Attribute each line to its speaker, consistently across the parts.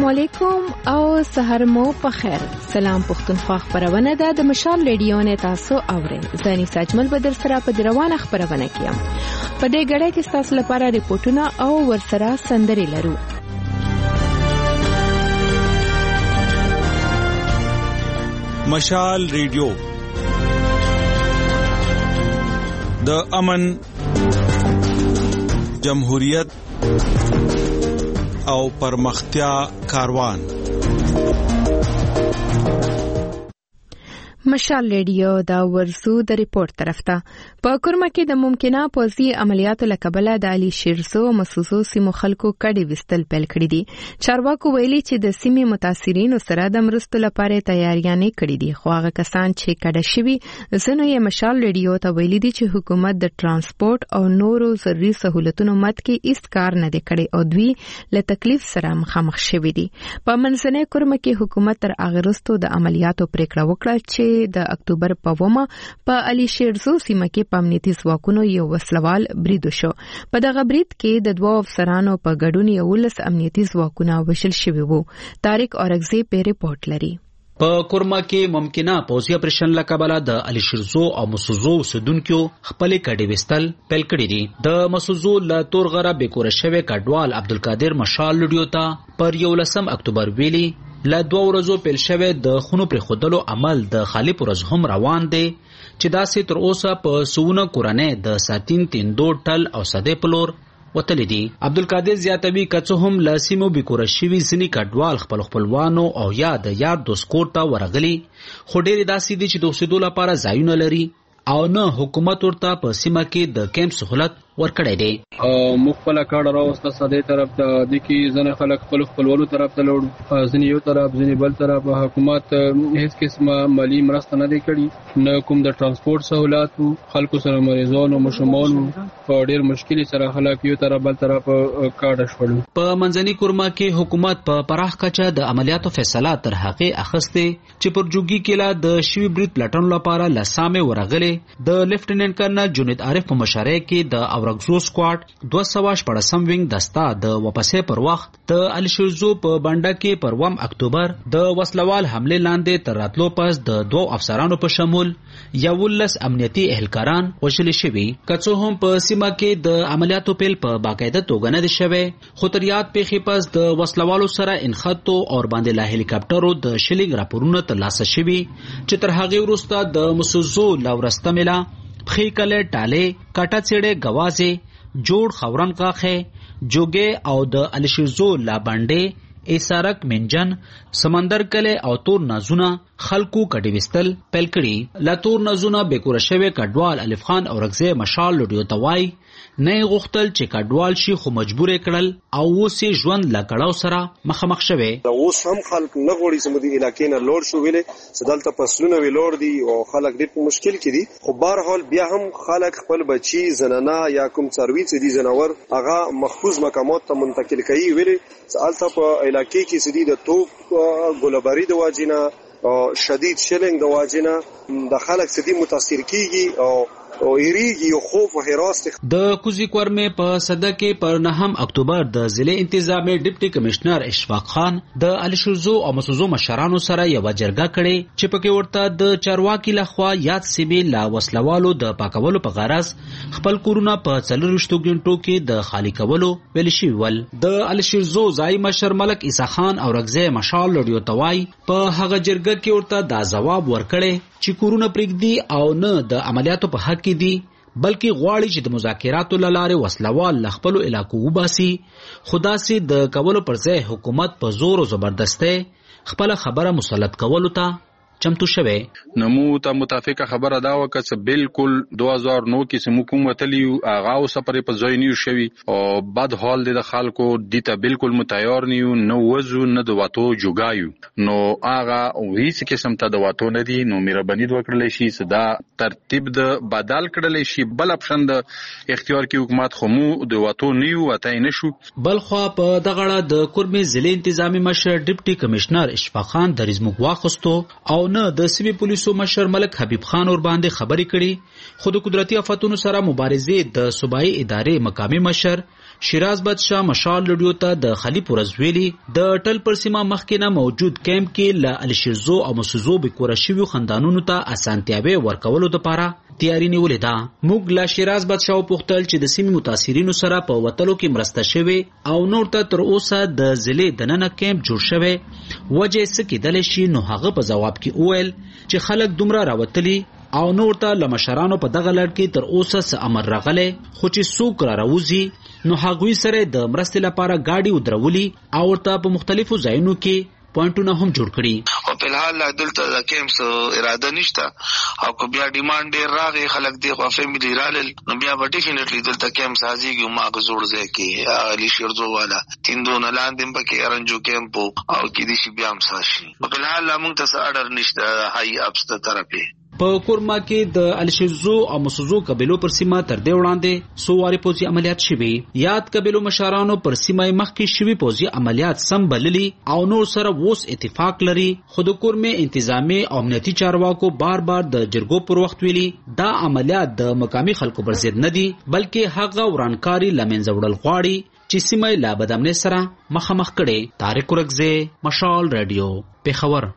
Speaker 1: علیکم او سحر مو په خیر. سلام پښتونخوا خبرونه ده د مشال ریډیو نه تاسو اورئ. زنی ساجمل بدر سره په روانه خبرونه کیم. په دې غړې کې تاسو لپاره ریپورتونه او ورسره سندري لرو.
Speaker 2: مشال ریډیو د امن، جمهوریت او پرمختیا کاروان.
Speaker 1: مشال ریډیو دا ورسو د ریپورت طرف ته. په کورما کې د ممکنه پوځي عملیاتو لکبله د علي شیرزو مسوزو سیمو خلکو کډي وستل پیل کړی دي. چارواکو ویلي چې د سیمې متاثرینو سره د مرستو لپاره تیاریانې کړې دي. خو هغه کسان چې کډه شوي زنه یې مشال ریډیو ته ویلي دي چې حکومت د ترانسپورت او نورو ضروري سہولتونو مت کې هیڅ کار نه دی کړی او دوی له تکلیف سره مخامخ شوي دي. په منځنۍ کورما کې حکومت تر اغرستو د عملیاتو پریکړه وکړه چې د اکتوبر په ومه په علي شیرزو سیمه کې په امنیتي ځواکونو یو وسلوال برید وشو. په دغه برید کې د دوه افسرانو په ګډون 11 امنیتي ځواکونه وشل شوي وو. طارق اورغزی په ریپورت لري.
Speaker 3: په کورما کې ممکنه پوځي اپریشن لکبله د علي شیرزو او مسوزو سدونکو خپل کډي وستل پیل کړی دي. د مسوزو له تورغره بیکور شوی کډوال عبدالقادر مشال لډیو ته پر 11 اکتوبر ویلي له 2 ورځو پیل شوی د خونو پر خودلو عمل د خالی پرز هم روان دی چې داسې تر اوسه په سونه کورنۍ د ساتین تیندو ټل او صدې پلور وتلی دي. عبدالقادر زیاتوي کڅو هم لاسیمو بیکور شوی ځنی کډوال خپلوانو او یا د یار دوست کور ته ورغلي، خو ډېر داسې دي چې د اوسېدو لپاره ځایونه لري او نه حکومت ورته په سیمه کې د کیمپ سہولت ورکړی دی.
Speaker 4: مخبله کاډه راوسته صدې طرف ته د کې ځنه خلک خپلوانو طرف ته لوړ، ځنې یو طرف ځنې بل طرف. حکومت هیڅ قسمه مالی مرسته نه دی کړی، نه کوم د ترانسپورت سہولت. خلکو سره مریضانو مشمانو په ډېر مشکل سره خلک یو طرف بل طرف کاډه شول. په
Speaker 3: منځنۍ کورما کې حکومت په پراخ کچه د عملیاتو فیصله تر هغه اخستې چې پر جوګي کې لا د شوی برید پلټن لپاره لسامه ورغلي. د لیفټیننټ کرنل جنید عارف په مشرۍ کې د اورګزو سکواډ 214 وینګ دستا د واپسې پر وخت د علي شیرزو په بانډه کې پر 1 اکتوبر د وسلوال حمله لاندې تر راتلو پس د 2 افسرانو په شمول 11 امنیتي اهلکاران وشل شوي. کڅو هم په سیمه کې د عملیاتو پیل په باقاعده توګه نه دي شوی، خو تر یاد پیښې پس د وسلوالو سره انخطو او باندې لا هلیکاپټرو د شلیګ راپورونه ترلاسه شوي چې تر هغه وروسته د مسوزو لورسته ملا پخې کله ټاله کټه چړې غوازه جوړ خورن غاخه جوګه او د علي شیرزو لا باندې ایسارک منجن سمندر کله او تور نازونه خلکو کډي وستل پیل کړي. لا تور نازونه بیکور شوی کډوال الف خان اورغزی مشال لډیو توای نه غختل چې کډوال شي خو مجبور کړل او وسې ژوند لکړاو سره مخامخ شوه.
Speaker 5: اوس هم خلک نه غوړي سمدي علاقې نه لوړ شو ویلې سدالته پسلونه وی لوړ دي او خلک ډېر په مشکل کې دي. خو بهر حال بیا هم خلک خپل بچي زنانه یا کوم څاروي چې دي جناور هغه محفوظ مقامات ته منتقل کوي ویلې سالته په علاقې کې سدي د توپ ګولباري د واجینا شدید شلنګ د واجینا د خلک سدي متاثر کیږي او ایریږي او خوف او هراس.
Speaker 3: د کوزي کورمه په صده کې پر 9 اکتوبر د ضلع انتظامی ډیپټي کمشنر اشفاق خان د علي شیرزو او مسوزو مشرانو سره یو جرګه کړي چې پکې ورته د چارواکي لخوا یاد سیمې لا وسلوالو د پاکولو په غرض خپل کورونه په 4 غنټو کې د خالی کولو ویل شي. ول د علي شیرزو ځای مشر ملک عیسی خان او رغزه مشال لډیو توای په هغه جرګه کې ورته دا جواب ورکړي چې کورونه پرېږدي او نه د عملیاتو په حق کې دي، بلکې غواړي چې د مذاکراتو لاره وسلوال لخپلو علاقو وباسي. خدا سي د کولو پر ځای حکومت په زور او زبردسته خپل خبره مسلط کولو ته چمتو شوه.
Speaker 4: نمو ته متفقه خبره دا وکړه چې بالکل 2009 کې سمو کوم وتلیو اغا او سفر په ځای نیو شوی او بد حال د خلکو دته بالکل متیار نیو نو وزو نه د واتو جوګایو نو اغا هیڅ قسم ته د واتو نه دی نو مهرباني وکړل شي صدا ترتیب د بدل کړل شي بل اپشن د اختیار کې حکومت خمو د واتو نیو وتاي نشو.
Speaker 3: بلخوا په دغه د کورمې ضلع انتظامی مشر ډیپټي کمشنر اشفاق خان د رزمو واخستو او نه د سیمې پولیسو مشر ملک حبیب خان ور باندې خبرې کړي، خو د قدرتي آفتونو سره مبارزې د صوبایي ادارې مقامي مشر شیراز بادشاه مشال لډیو ته د خلیپ ورځ ویلي د ټل پر سیمه مخکې نه موجود کیمپ کې له الشیرزو او مسوزو بکوره شویو خاندانونو ته اسانتیاوي ورکولو لپاره تیاری نیولې ده. موږ له شیراز بادشاه پوښتل چې د سیمې متاثرینو سره په وتلو کې مرسته شوې او نور ته تر اوسه د ضلع دننه کیمپ جوړ شوی وجه څه کېدلی شي، نو هغه په ځواب کې وویل چې خلک دومره راوتلي او نور ته له مشرانو په دغه لړ کې تر اوسه څه امر راغلی، خو چې څوک را راوځي نو هغوی سره د مرستې لپاره گاډي ودرولي او ورته په مختلفو ځایونو کې پوینټونه هم جوړ کړي.
Speaker 6: او په الحال دلته د کیمپس اراده نشته او که بیا ډیماند ډیر راغی خلک دی خو فیملی رالل نو بیا به ډیفینټلی دلته کیمپس حاضرېږي. ما غزوړ ځای کې علي شیرزو والا تیندونه لاندې پکې ارنجو کیمپ او کې دي شي بیا هم ساشي. په الحال موږ ته اډر نشته هاي اپس ته طرفه.
Speaker 3: په کورما کې د الشیرزو او مسوزو قبیلو پر سیمه تر دې وړاندې سوواري پوځي عملیات شوي. یاد قبیلو مشرانو پر سیمه مخکې شوي پوځي عملیات سم بللي او نور سره ووس اتفاق لري، خو د کورمې انتظامی او امنیتي چارواکو بار بار د جرګو پر وخت ویلي دا عملیات د مقامي خلکو پر ضد نه دي بلکې هغه ورانکاري له منځه وړل غواړي چې سیمه له بدامنۍ سره مخامخ کړي. طارق ورکزی، مشال رادیو، پیښور.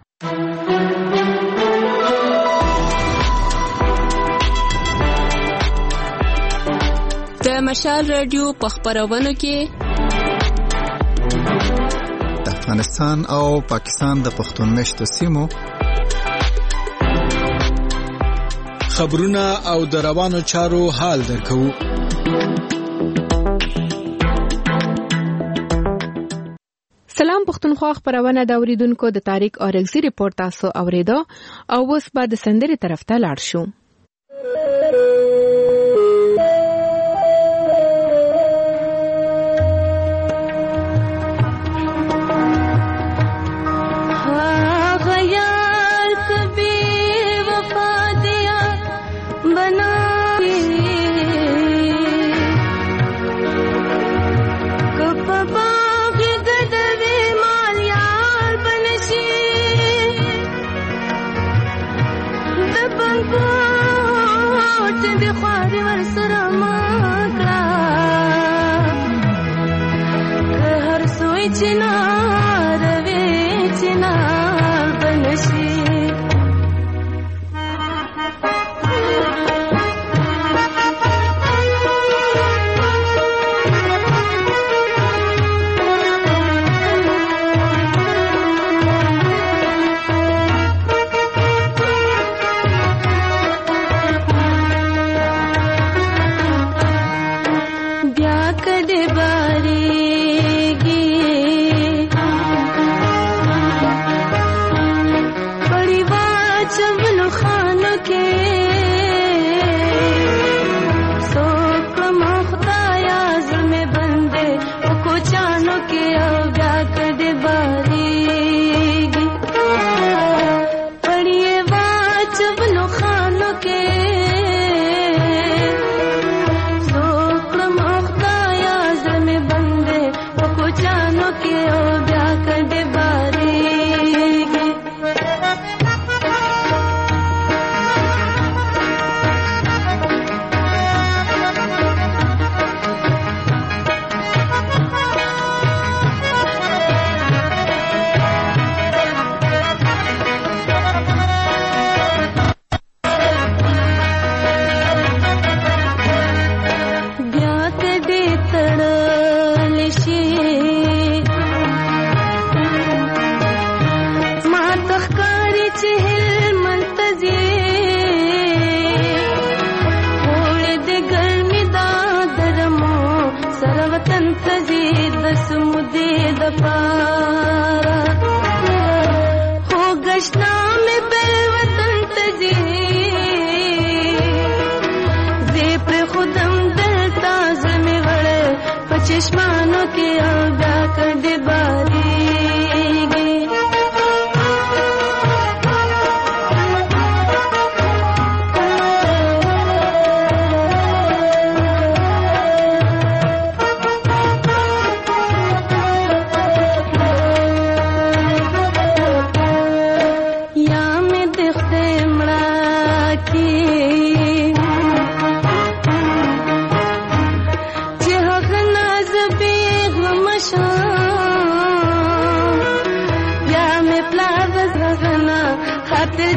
Speaker 7: د مشال رادیو په خبرونو کې
Speaker 8: د افغانستان او پاکستان د پښتون مشت سیمو
Speaker 2: خبرونه او د روانو چارو حال درکو.
Speaker 1: سلام پښتونخوا خبرونه د اوریدونکو د طارق اورغزي ریپورت تاسو اوریدو او اوس بعد سندري طرف ته لاړ شو.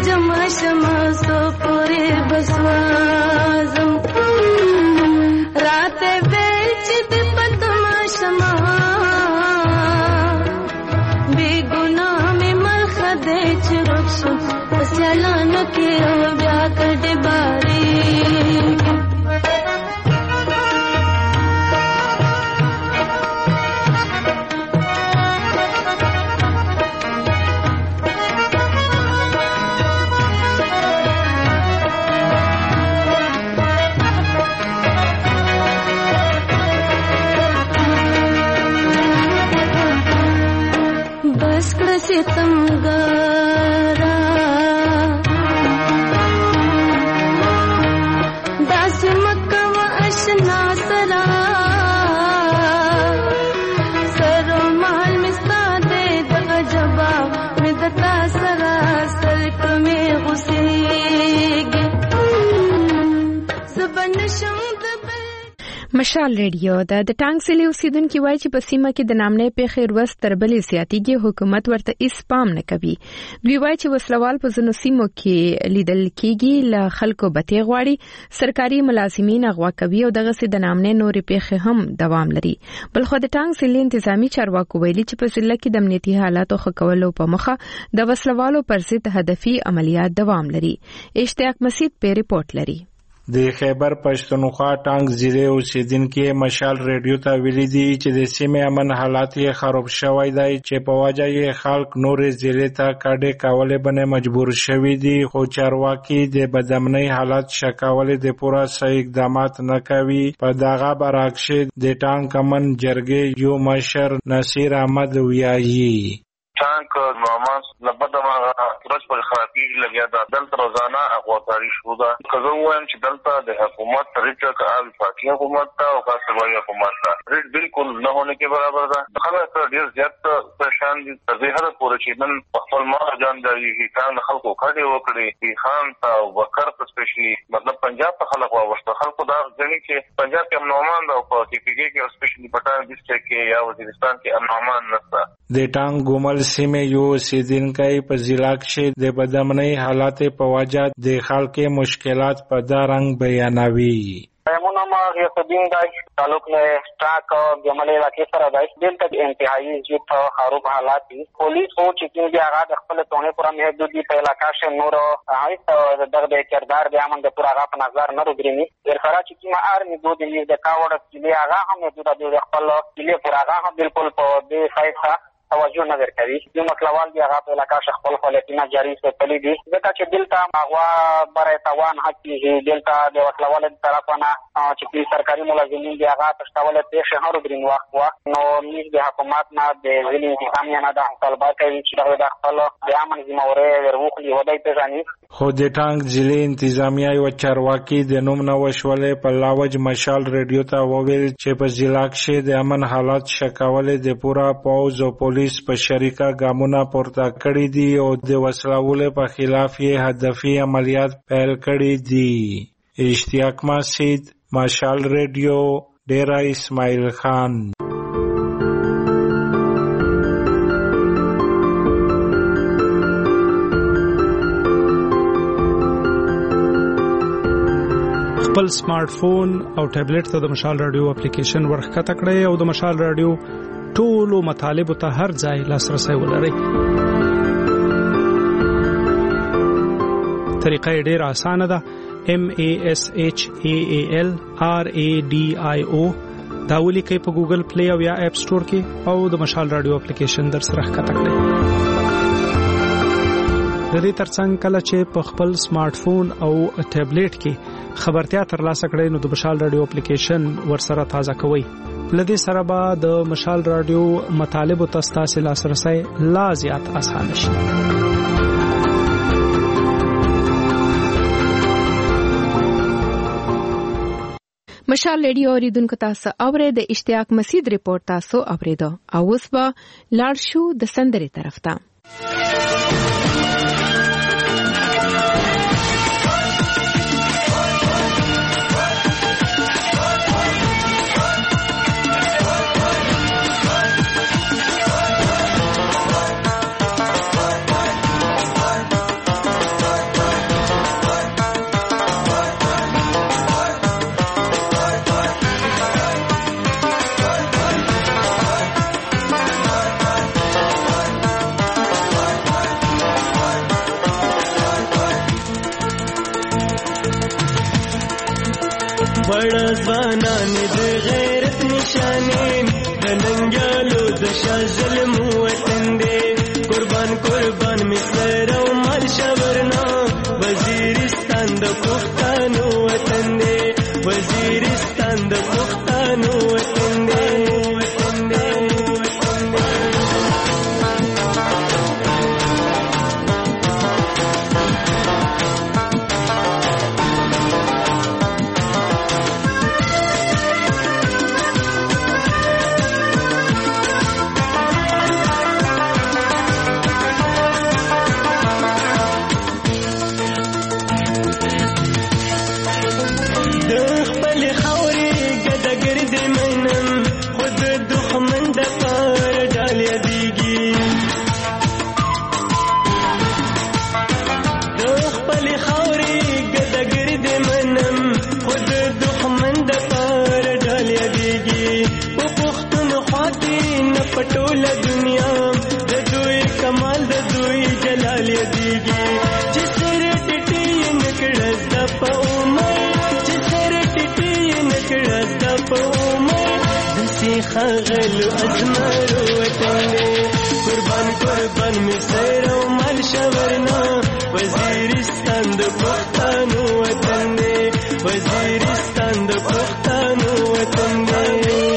Speaker 9: جمع شمع سو پوری بسوازم رات بیچ دی پتما شمع بے گناہ میں مرخد چرکشو سیالانو کی او بیا کڑ باری ستمګارا داس مکه و اشنا سرا سرو مال مستاده دغه جواب مدتا سرا سر کمه غسیږي زبن شم
Speaker 1: مشال ریډیو د ټانګ سلی اوسیدونکو وایي چې په سیمه کې د نامنې پیښې ورځ تر بلې زیاتېږي حکومت ورته هیڅ پام نه کوي. دوی وایي چې وسلوال په ځینو سیمو کې لیدل کېږي له خلکو بتې غواړي سرکاري ملازمین اغوا کوي او دغسې د نامنې نورې پیښې هم دوام لري. بلخو د ټانګ سلی انتظامی چارواکو ویلي چې په ضلع کې د امنیتي حالاتو ښه کولو په مخه د وسلوالو پر ضد هدفي عملیات دوام لري. اشتیاق مسید په ریپورت لري.
Speaker 10: د خیبر پښتونخوا ټانګ ضلع اوسیدونکو مشال ریډیو ته ویلي دي چې د سیمې امن حالات یې خراب شوی دی چې په وجه یې خلک نورې ضلع ته کډې کولې باندې مجبور شوي دي خو چارواکي د بدامنۍ حالات شکولې د پوره صحیح اقدامات نه کوي. په دغه برعکس د ټانګ امن جرګې یو مشر نصیر احمد ویایي
Speaker 11: ټانک نوماس لبد ما ورځ پر خرابي لګیا دا دلته روزانه اغواکاری شو دا کله وایم چې دلته د حکومت طریقه کار پارټي حکومت ته او کاسبوي حکومت ته ریټ بالکل نه ہونے کې برابر ده. خلک ډیر زیات پریشان دي تر هغه پورې چې نن خپل ما جان دی کان خلکو کړي وکړي خان او وکر سپیشلی مطلب پنجاب ته خلک واوښته خلکو دا ځنی چې پنجاب کې امنومان دا او په کې کې سپیشلی پټان ډیسټریکټ کې یا وزیرستان کې امنومان نشته.
Speaker 10: د ټانګ ګومل سیمه یو سیدینکای په ضلع کې د بدامنۍ حالات په وجه د خلکو مشکلات په دارنګ بیانوي.
Speaker 12: مونږه یو دین د تعلق له سٹاک او جملې علاقې سره د دلته انتهایی ضعیف خراب حالات دي. پولیس او چې کې هغه د خپل تونه پورا محدودي په علاقې شه نور هغه د کردار د امن د پورا غا په نظر نه وګرځي. ورخرا چې ما ارمي دوه د کاوړ چې هغه هم د خپل کلی پورا غا بالکل په دې سایت توجه نه ورکوي. یو مسلوال دی هغه په علاقې خپل فعالیتونه جاری ساتلي دي ځکه چې دلته هغه برای توان حقي دلته د مسلوال طرفانه چې سرکاري ملازمین دی هغه تشتول پیښه هر برین وخت نو میز د حکومت نه د ځینې انتظامیه نه د طلبه کوي چې د خپل د امن ذمہواره ورغلي ودی پیژني.
Speaker 10: خو د ټانګ ضلع انتظامیه او چارواکي د نوم نو وشولې په لاوج مشال ریډیو ته وویل چې په ضلع کې د امن حالات شکولې د پورا پوز او پولیس په شریکه ګامونه پورته کړی دي او د وسلوالو په خلاف یې هدفي عملیات پیل کړی دي. اشتیاق مسید مشال ریډیو ډیرا اسماعیل خان.
Speaker 13: خپل سمارټ فون او ټابلیټ ته د مشال رادیو اپلیکیشن ورخکته کړئ او د مشال رادیو ټولو مطالبه ته هر ځای لاسرسي ولرئ. طریقه ډېر اسانه ده. MASHAALRADIO دا ولیکئ په ګوګل پلی او یا اپ سٹور کې او د مشال رادیو اپلیکیشن در سره ښکته کړئ. د دې ترڅنګ کله چې په خپل سمارټ فون او ټابلیټ کې خبرتیا ترلاسه کړئ نو د مشال رادیو اپلیکیشن ورسره تازه کوئ. لدې سره به د مشال رادیو مطالبه تاسو لاسرسي لا زیات آسان شي.
Speaker 1: مشال ریډیو اوریدونکو تاسو اورئ د اشتیاق مسید ریپورت تاسو اوریدو او اوس به لاړ شو د سندرې طرف ته.
Speaker 14: بڑا ځوانان د غیرت نشانې د ننګیالو د شاه ظلم وطن دی قربان قربان مصر او مال شورنا وزیرستان د پښتنو وطن دی وزیرستان د پښتنو وطن دی پټوله دنیا د دوی کمال د دوی جلال یادېږي چې سر ټیټي نکړه زده په عمر چې سر ټیټي نکړه زده په عمر داسې ښاغلو ازمرو وطن دی قربان قربان مې سر او مال شورنا وزیرستان د پښتنو وطن دی وزیرستان د پښتنو وطن دی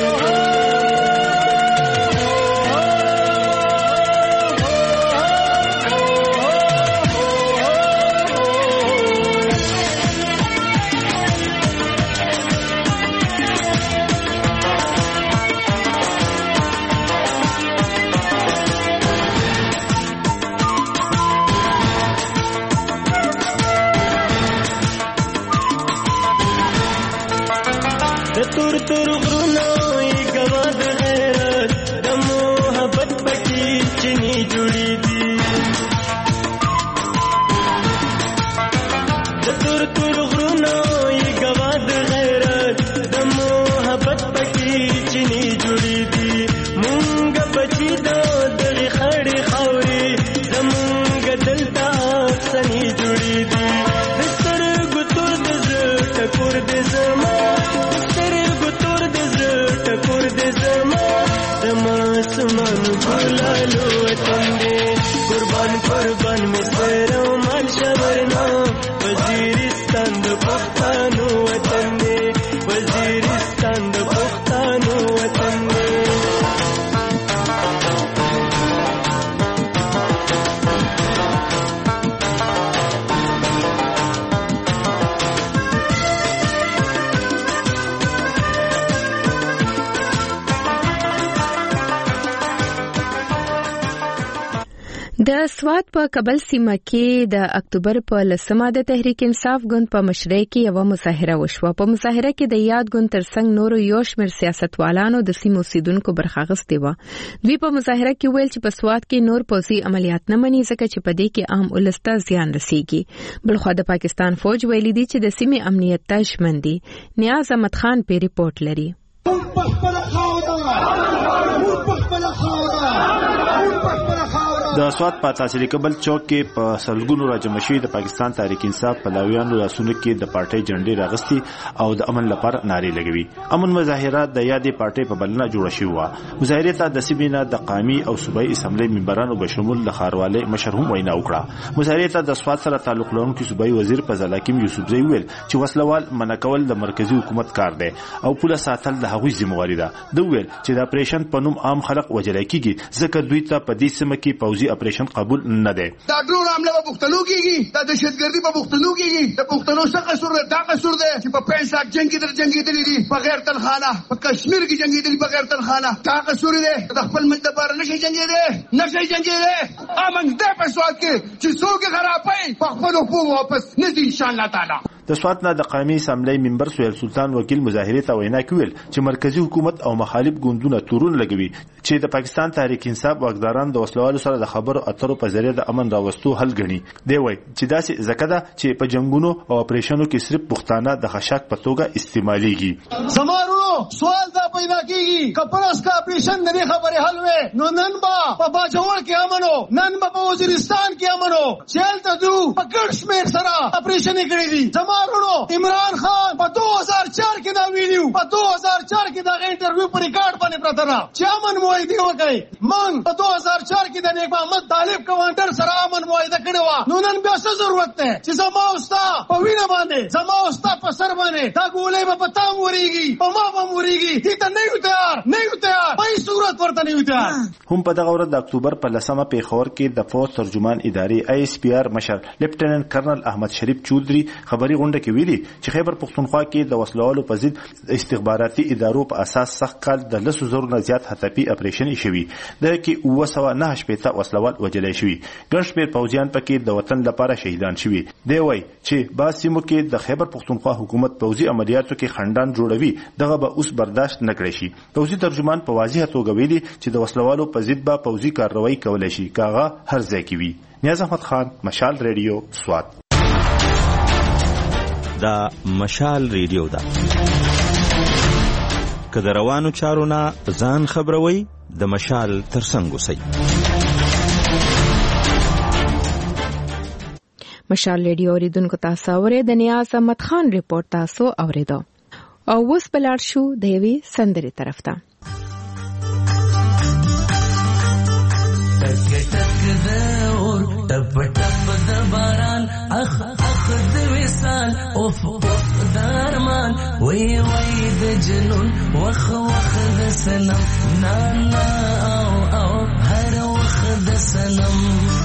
Speaker 14: تور غرونه یې ګوا د غیرت د محبت پکې چینی جوړې دي د تور غرونه یې ګوا د غیرت د محبت پکې چینی جوړې دي مونږ بچی د دغې خړې خاورې زمونږ دلته افسانې جوړې دي د سترګو تور د زړه ټکور د زما سمان ګلالو وطن دی قربان قربان مصر او مال شورنا وزیرستان د پښتنو وطن دی وزیرستان د پښتنو وطن دی
Speaker 1: د سوات په کابل سیمه کې د اکتوبر په 10مه د تحریک انصاف ګوند په مشرۍ کې یو مظاهره وشوه. په مظاهره کې د یاد ګوند ترڅنګ نورو یو شمېر سیاستوالانو د سیمو اوسیدونکو برخه اخیستې وه. دوی په مظاهره کې ویل چې په سوات کې نور پوځي عملیات نه مني ځکه چې په دې کې عام ولس ته زیان رسیږي. بلخوا د پاکستان فوج ویلي دي چې د سیمې امنیت ته ژمن دي. نیاز احمد خان په ریپورت لري.
Speaker 15: د سوات په تحصیلي کابل چوک کې په سلګونو راجمع شوي د پاکستان تحریک انصاف پلاویانو لاسونو کې د پارټۍ جنډې راغستې او د امن لپاره نارې لګوي. امن مظاهره د یادې پارټۍ په بلنه جوړه شوې وه. مظاهرې ته د سیمې نه د قامي او صوبایي اسمبلۍ ممبرانو بشمول د ښاروالۍ مشر هم وینا وکړه. مظاهرې ته د سوات سره تعلق لرونکي صوبایي وزیر فضل حکیم یوسفزۍ ویل چې وسلوال منع کول د مرکزي حکومت کار دی او پوله ساتل د هغوی ذمہواري ده. د ویل چې د اپریشن په نوم عام خلک وژل کیږي ځکه دوی ته په دې سیمه کې پوځي اپریشن قبول نه دی.
Speaker 16: دا ډرون حمله په پښتنو کېږي، دا دهشتګردي په پښتنو کېږي. د پښتنو څه قصور دی؟ دا قصور دی چې په 65 جنګېدلي دي بغیر تنخانه، په کشمیر کې جنګېدلي بغیر تنخانه. دا قصور دی د خپل ملت لپاره نشي جنګېدی. امن دی په سوات کې چې څوک خرابوي په خپلو پو واپس نه ځي انشاءالله تعالی.
Speaker 15: د سوات نه د قومي اسمبلی ممبر سهیل سلطان وکیل مظاهرې ته وینا کوي چې مرکزی حکومت او مخالف ګوندونه تورون لګوي چې د پاکستان تحریک انصاف واکداران د وسلوالو سره د خبرو اترو په ذریعه د امن راوستو حل غني. دی وایي چې داسې ځکه ده چې په جنگونو او اپریشنونو کې صرف پښتانه د خشاک په توګه استعماليږي.
Speaker 16: زمارو سوال دا پیدا کیږي کپرس کا اپریشن نه خبره حل وې نو نن با په باجوړ کې امنو، نن با په وزیرستان کې امنو، چل ته دو په ګرشمیر سره اپریشن کړی دي. زمارونو عمران خان په 2004 کې دا ویډیو په 2004 کې دا انټرویو په ریکارډ باندې پراته ده چې امن معاهده وکړي. من په 2004 کې د نیک محمد طالب کمانډر سره امن معاهده کړی و. نو نن بیا څه ضرورت ده چې زما اوستا په وینه باندې زما اوستا په سر باندې دا ګولې په پتا موريږي په ما به موريږي. دې ته نه یو تیار په هیڅ صورت ورته نه یو تیار.
Speaker 15: هم په دغه ورځ د اکتوبر په 10مه پیښور کې د فوج ترجمان ادارې ISPR مشر لیفټیننټ کرنل احمد شریف چودري خبري غونډه کې ویلي چې خیبر پختونخوا کې د وسلوالو په ضد استخباراتي ادارو په اساس سخت کال د 100,000 نه زیات هتپی اپریشن شوی د کې 909 شپېته وسلوال وجلای شوی. ګڼ شمېر پوځیان پکې د وطن لپاره شهیدان شوی. دی وای چې باسمو کې د خیبر پختونخوا حکومت پوځي عملیاتو کې خندان جوړوي دغه به اوس برداشت نکړي شي. پوځي ترجمان په واضح توګه ویلي چې د وسلوالو په ضد به پوځي کاروایی کولای شي کاغه هر ځای کې وي. نیاز احمد خان، مشال ریډیو، سوات.
Speaker 17: دا مشال ریډیو ده که د روانو چارو نه ځان خبروي د مشال ترڅنګ اوسئ.
Speaker 1: مشال ریډیو اوریدونکو تاسو اورئ د نیاز احمد خان ریپورت تاسو اوریدو. او اوس بلار شو د یوې سندرې طرف ته.
Speaker 14: ټپ ټپ د باران اخ اخ د وصال اوف اوف د ارمان وی وی د جنون وخ وخ د سنم نا نا او او هر وخ د سنم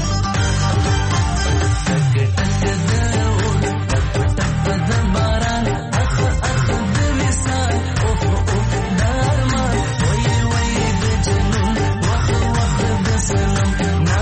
Speaker 14: ټک ټک د اور ټپ ټپ د باران اخ اخ د وصال اوف اوف د ارمان وی وی د جنون وخ وخ د سنم نا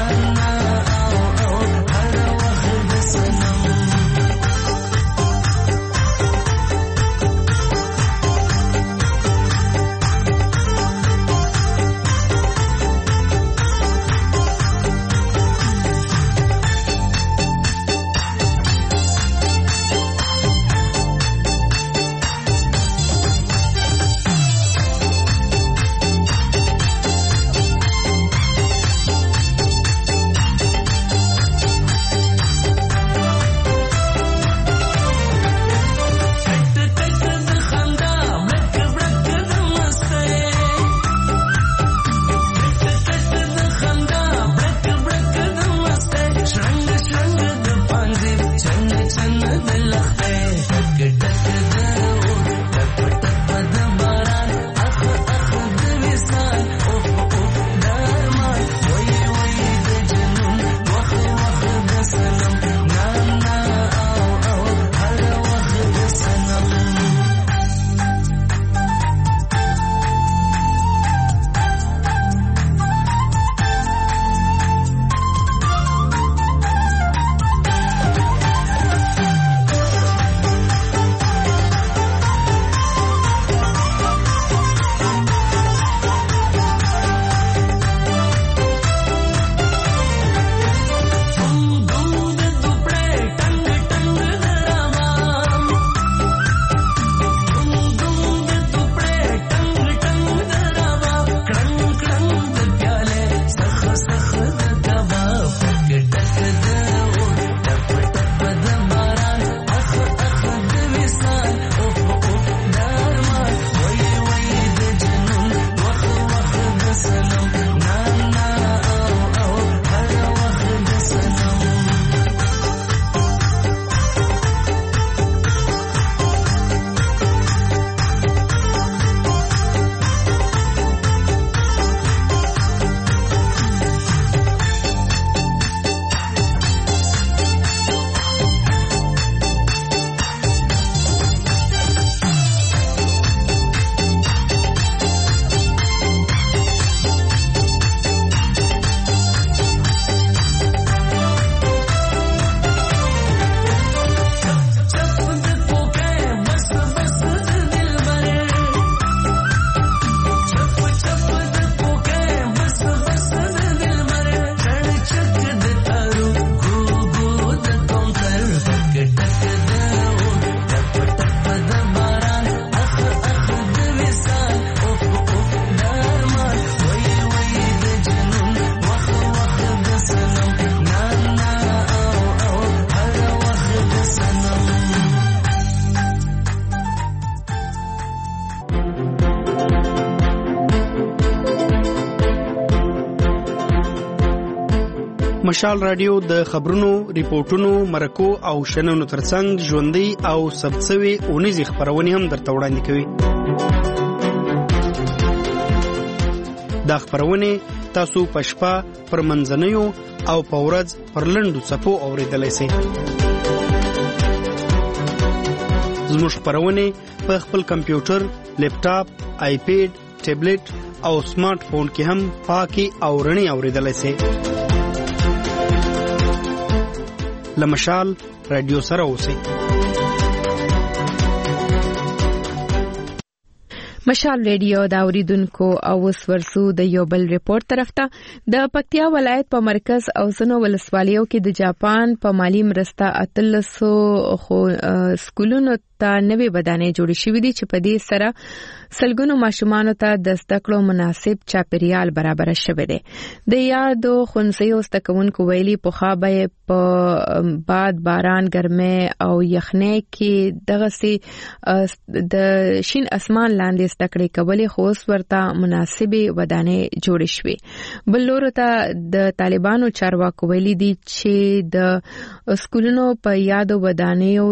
Speaker 18: مشال رادیو د خبرونو، ریپورتونو، مرکو او شننو ترڅنګ ژوندۍ او ثبتسوي اونیزې خبرونه هم درته وړاندې کوي. دا خبرونه تاسو په شپه، پر منځنیو او په ورځ پر لنډو څپو اوریدلای شئ. زموږ خبرونه په خپل کمپیوټر، لیپټاپ، آیپیډ، ټابلیټ او سمارټ فون کې هم پاکي او رڼي اوریدلای شئ. لمشال رادیو سره اوسئ.
Speaker 1: مشال ریډیو دا اوریدونکو او ورسو د یو بل ریپورت طرف ته د پکتیا ولایت په مرکز او زنو ولسوالیو کې د جاپان په مالی مرسته 300 سکولونو ته نوې ودانۍ جوړې شوې دي چې په دې سره سلګونو ماشومانو ته د زده کړو مناسب چاپیریال برابر شوی دی. د یادو ښوونځیو زده کوونکو ویلي پخوا به په باد، باران، ګرمۍ او یخنۍ کې دغسې د شین اسمان لاندې زده کړې کولې، خو اوس ورته مناسبې ودانۍ جوړې شوې. بل لورو ته د طالبانو چارواکو ویلي دي چې د سکولونو په یادو ودانیو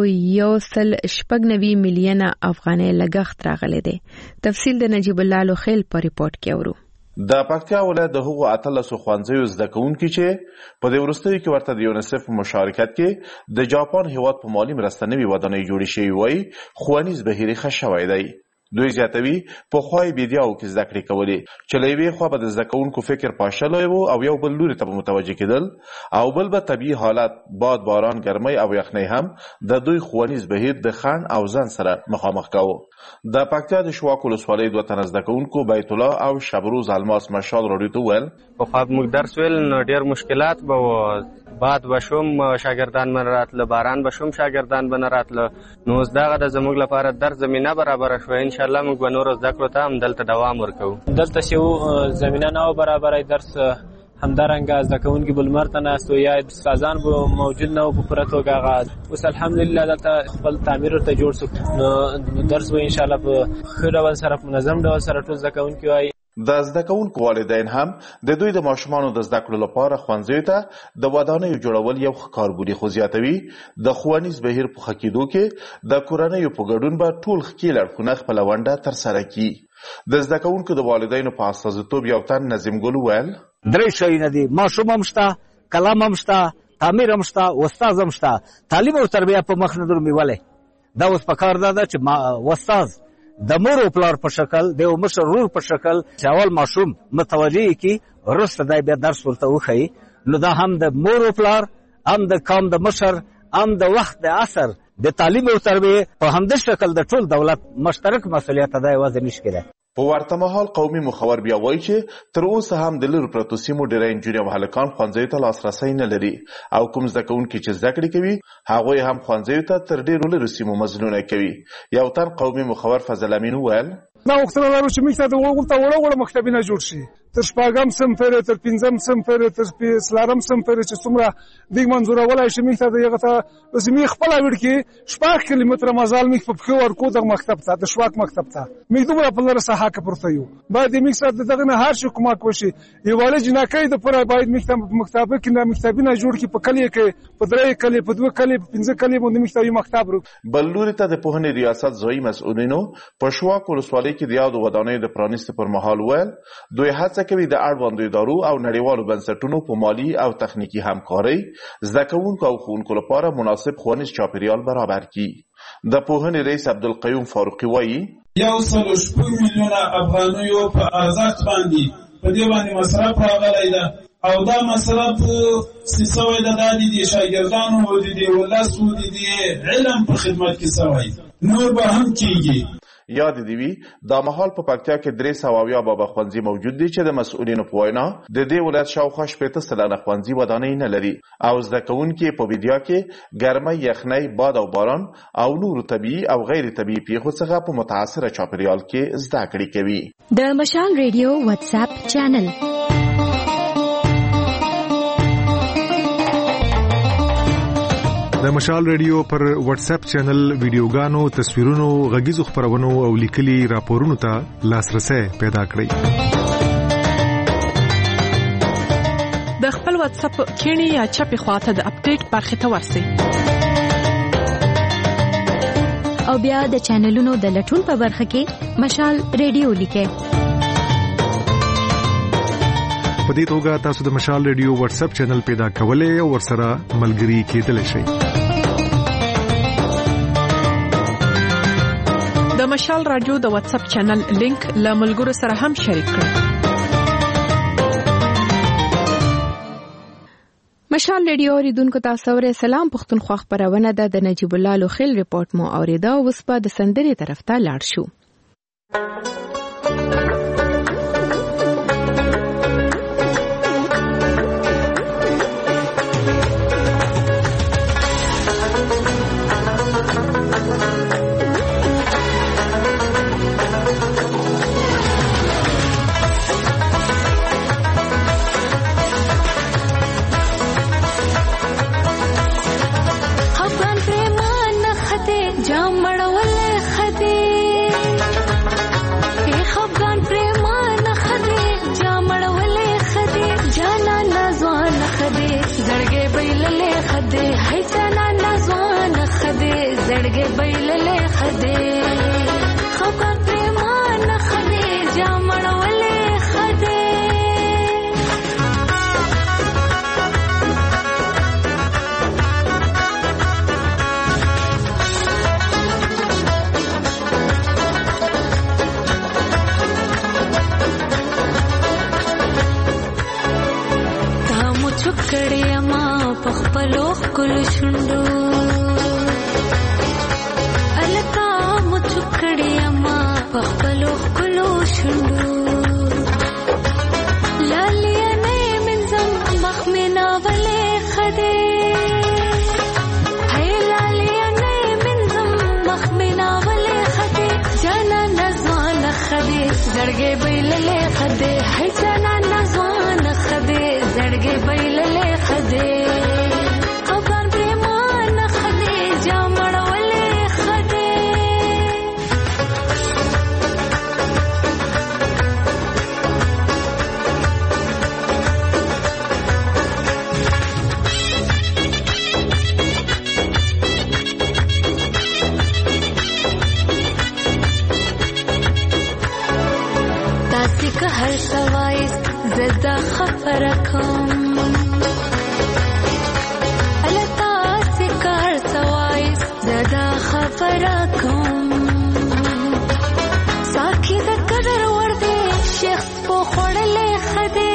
Speaker 1: 190 میلیونه افغانۍ لګښت راغلی دی. تفصیل د نجیب الله لوخیل په ریپورت کې اورو.
Speaker 19: د پکتیا ولایت د هغو 13 ښوونځیو زده کوونکي چې په دې وروستیو کې ورته د یونیسف په مشارکت کې د جاپان هیواد په مالی مرسته نوې ودانۍ جوړې شوې وای، ښوونیز بهیر ښه شوی دی. دوی زیاتوي په خوای بیدیاو کې زده کړې کولې چې له یوې خوا به د زده کوونکو فکر پاشلی و او یو بل لوري ته به متوجه کېدل، او بل به طبیعي حالت باد، باران، ګرمۍ او یخنۍ هم د دوی ښوونیز بهیر د خنډ او ځنډ سره مخامخ کاوه. د پکتیا د شواک ولسوالۍ 2 تنه زده کوونکو بیت الله او شبروز الماس مشال راډیو ته ویل
Speaker 20: پخوا موږ درس ویل نو ډېر مشکلات به باد بشوم شاګردان من راتله، باران بشوم شاګردان بن راتله، نو اوس دغه د زموږ لپاره درس زمينه برابر شوه. ان شاء الله موږ به نور زده کړو ته هم دلته دوام ورکوو.
Speaker 21: دلته شو زمينه نه برابرای درس همدارنګه زده کوونکي بل مرته ناست یا استادان به موجود نه په پوره توګه غاړه. اوس الحمدلله دلته خپل تعمیر ته جوړ شو، نو درس به ان شاء الله په ښه ډول سره منظم ډول سره ټول زده کوونکي وایي.
Speaker 19: د زده کوونکو والدین هم د دوی د ماشومانو د زده کړو لپاره ښوونځیو ته د ودانیو جوړول یو ښه کار بولي، خو زیاتوي د ښوونیز بهیر په ښه کېدو کې د کورنیو په ګډون به ټول ښکیل اړخونه خپله ونډه ترسره کړي. د زده کوونکو د والدینو په استازیتوب یو تن نظیم ګل وویل
Speaker 22: 3 شیونه دي: ماشوم هم شته، قلم هم شته، تعمیر هم شته، استاد هم شته، تعلیم او تربیه په مخ نه درومي. ولې دا اوس په کار ده چې استاد د مور او پلار په شکل د یو مشر ورور په شکل چې اول ماشوم متوجه کی وروسته د بیا درس ورته وښیي، نو دا هم د مور او پلار، هم د قوم د مشر، هم د وخت د عصر د تعلیم او تربیه په همدې شکل د ټول دولت مشترک مسؤلیت ادا یوازې نشي کېدای.
Speaker 19: په ورته مهال قومي مخور بیا وایي چې تر اوسه هم د لرو پرتو سیمو ډېری نجونې او هلکان ښوونځیو ته لاسرسی نه لري، او کوم زده کوونکي چې زده کړې کوي هغوی هم ښوونځیو ته تر ډېرو لرو سیمو مزلونه کوي. یو تن قومي مخور فضل امین وویل
Speaker 23: ما غوښتنه لرو چې موږ ته د وړه مکتبونه جوړ شي، تر 4 صنف پورې، تر 5 صنف پورې، تر 4 صنف پورې چې څومره دیګ منظورولای شي موږ ته دغه ته بس موږ خپل وړ کې 6 کیلومتره مزال موږ په پخو ورکو د مکتب ته، د شواک مکتب ته موږ دومره په لاره ساحه کې پورته یو. باید موږ سره دغه نه هر شي کومه کوشي یواله جنکې د پوره باید موږ ته مکتب کې نه مکتبونه جوړ کې په کلی کې په 3 کلی په 2 کلی په 5 کلی باندې موږ ته یو مکتب ورو.
Speaker 19: بل لوري ته د پوهنې ریاست ځایي مسؤلینو په شواک ولسوالۍ کې د یادو ودانیو د پرانیست پر مهال ویل دوی هڅه کوي د اړوندو ادارو او نړیوالو بنسټونو په مالی او تخنیکی همکارۍ زده کوونکو او ښوونکو لپاره مناسب ښوونیز چاپیریال برابر کړي. د پوهنې رئیس عبدالقیوم فاروقي وایي
Speaker 24: 1.4 میلیونه افغانیو په ارزښت باندې په دې باندې مصرف راغلی ده، او دا مصرف سوی ده د شاګردانو او د ولس او د علم په خدمت کې سوی، نور به هم کېږي.
Speaker 19: یاد دی وی دا مهال په پکتیا کې 300 بابا ښوونځي موجود دي چې د مسؤلینو په وینا د دې ولایت شاوخوا 80 سلنه ښوونځي ودانۍ نه لري، او زده کوونکي په بیدیا کې ګرمۍ، یخنۍ، باد او باران او نورو طبیعي او غیر طبیعي پیښو څخه په متاثره چاپیریال کې زده کړې کوي.
Speaker 25: د مشال ریډیو واتس اپ چینل
Speaker 26: د مشال ریډیو پر واتس اپ چینل ویډیوګانو، تصویرونو، غږیزو خبرونو او لیکلي راپورونو ته لاسرسي پیدا کړئ.
Speaker 27: د خپل
Speaker 3: واتس اپ کینی یا چپی خواته د اپډیټ برخه ته ورسئ
Speaker 25: او بیا د چینلونو د لټون په برخه کې مشال ریډیو لیکئ.
Speaker 26: په دې توګه تاسو د مشال ریډیو واتس اپ چینل پیدا کولای او ورسره ملګري کېدلی شئ.
Speaker 3: د مشال رادیو د واتس اپ چینل لینک له ملګرو سره هم شریک کړئ.
Speaker 1: مشال ریډیو اوریدونکو ته سلام. پښتونخوا خبرونه ده. د نجیب الله لوخیل ریپورت مو اوریدا. اوس په د سندري طرف ته لاړ شو.
Speaker 9: زړګې بیللې خدای خبر پریمان خدای جامړولې خدای تامو چکړې ما په خپلو خپل شوندو پخپلو خپلو شندو لالیانې منځم مخمنا ولې خدای هی لالیانې منځم مخمنا ولې خدای جانا نزوان خدای زړګې بیللې خدای هی جانا نزوان خدای زړګې بیللې خدای هر سوایس زدا خبرکم التا سکر سوایس زدا خبرکم ساکی د قدر ورده شخص په خړلې خدای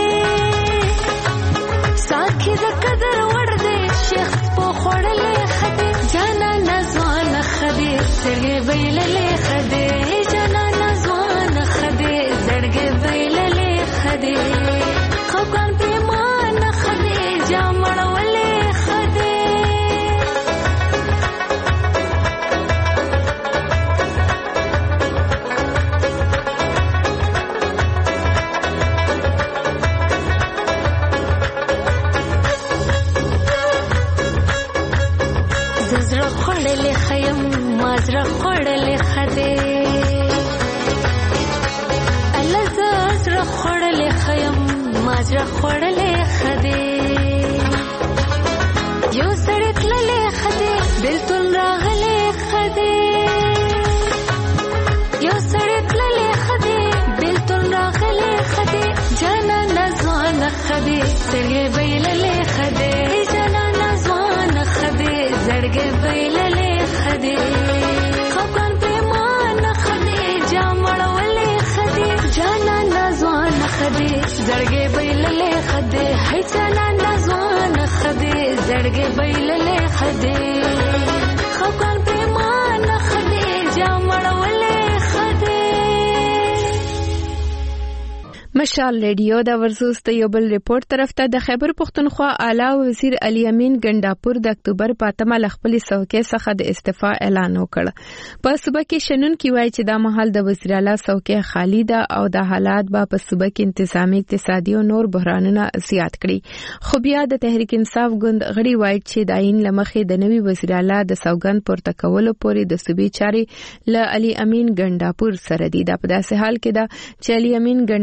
Speaker 9: ساکی د قدر ورده شخص په خړلې خدای جانا نزوان خدای زړګې ویللې خدای جانا نزوان خدای زړګې ویللې خدای خپل پریمان خدای جامړولې خدای زړه خړلې خیم مازره خړلې خدای خړلې خیم ماجره خړلې خدای یو سړی تللې خدای بلتون راغلې خدای یو سړی تللې خدای بلتون راغلې خدای جانا نزوان خدای زړګې بیللې خدای جانا نزوان خدای زړګې بیللې خدای خپل پریمان خدای جامړولې خدای جانا نزوان خدای زړګې بیللې خدای هی جانا نزوان خدای زړګې بیللې خدای خپل پریمان خدای جامړولې خدای. مشال ریډیو د ورزوس ته یو بل ریپورت طرف ته د خیبر پختونخوا اعلی وزیر علي امین ګنداپور د اکتوبر په 8 لخپلې څوکۍ څخه د استعفا اعلان وکړ. په صوبه کې شنن کی وایي چې د مهال د وزیر اعلی څوکۍ خالی ده او د حالات به په صوبه کې انتظامی اقتصادي او نور بحرانونه زیات کړي. خو بیا د تحریک انصاف ګوند غړي وایي چې د عین لمخې د نوي وزیر اعلی د سوګند پورته کولو پورې د صوبې چاري ل علي امین ګنداپور سره دي. د په داسې حال کې دا چې علي امین ګنداپور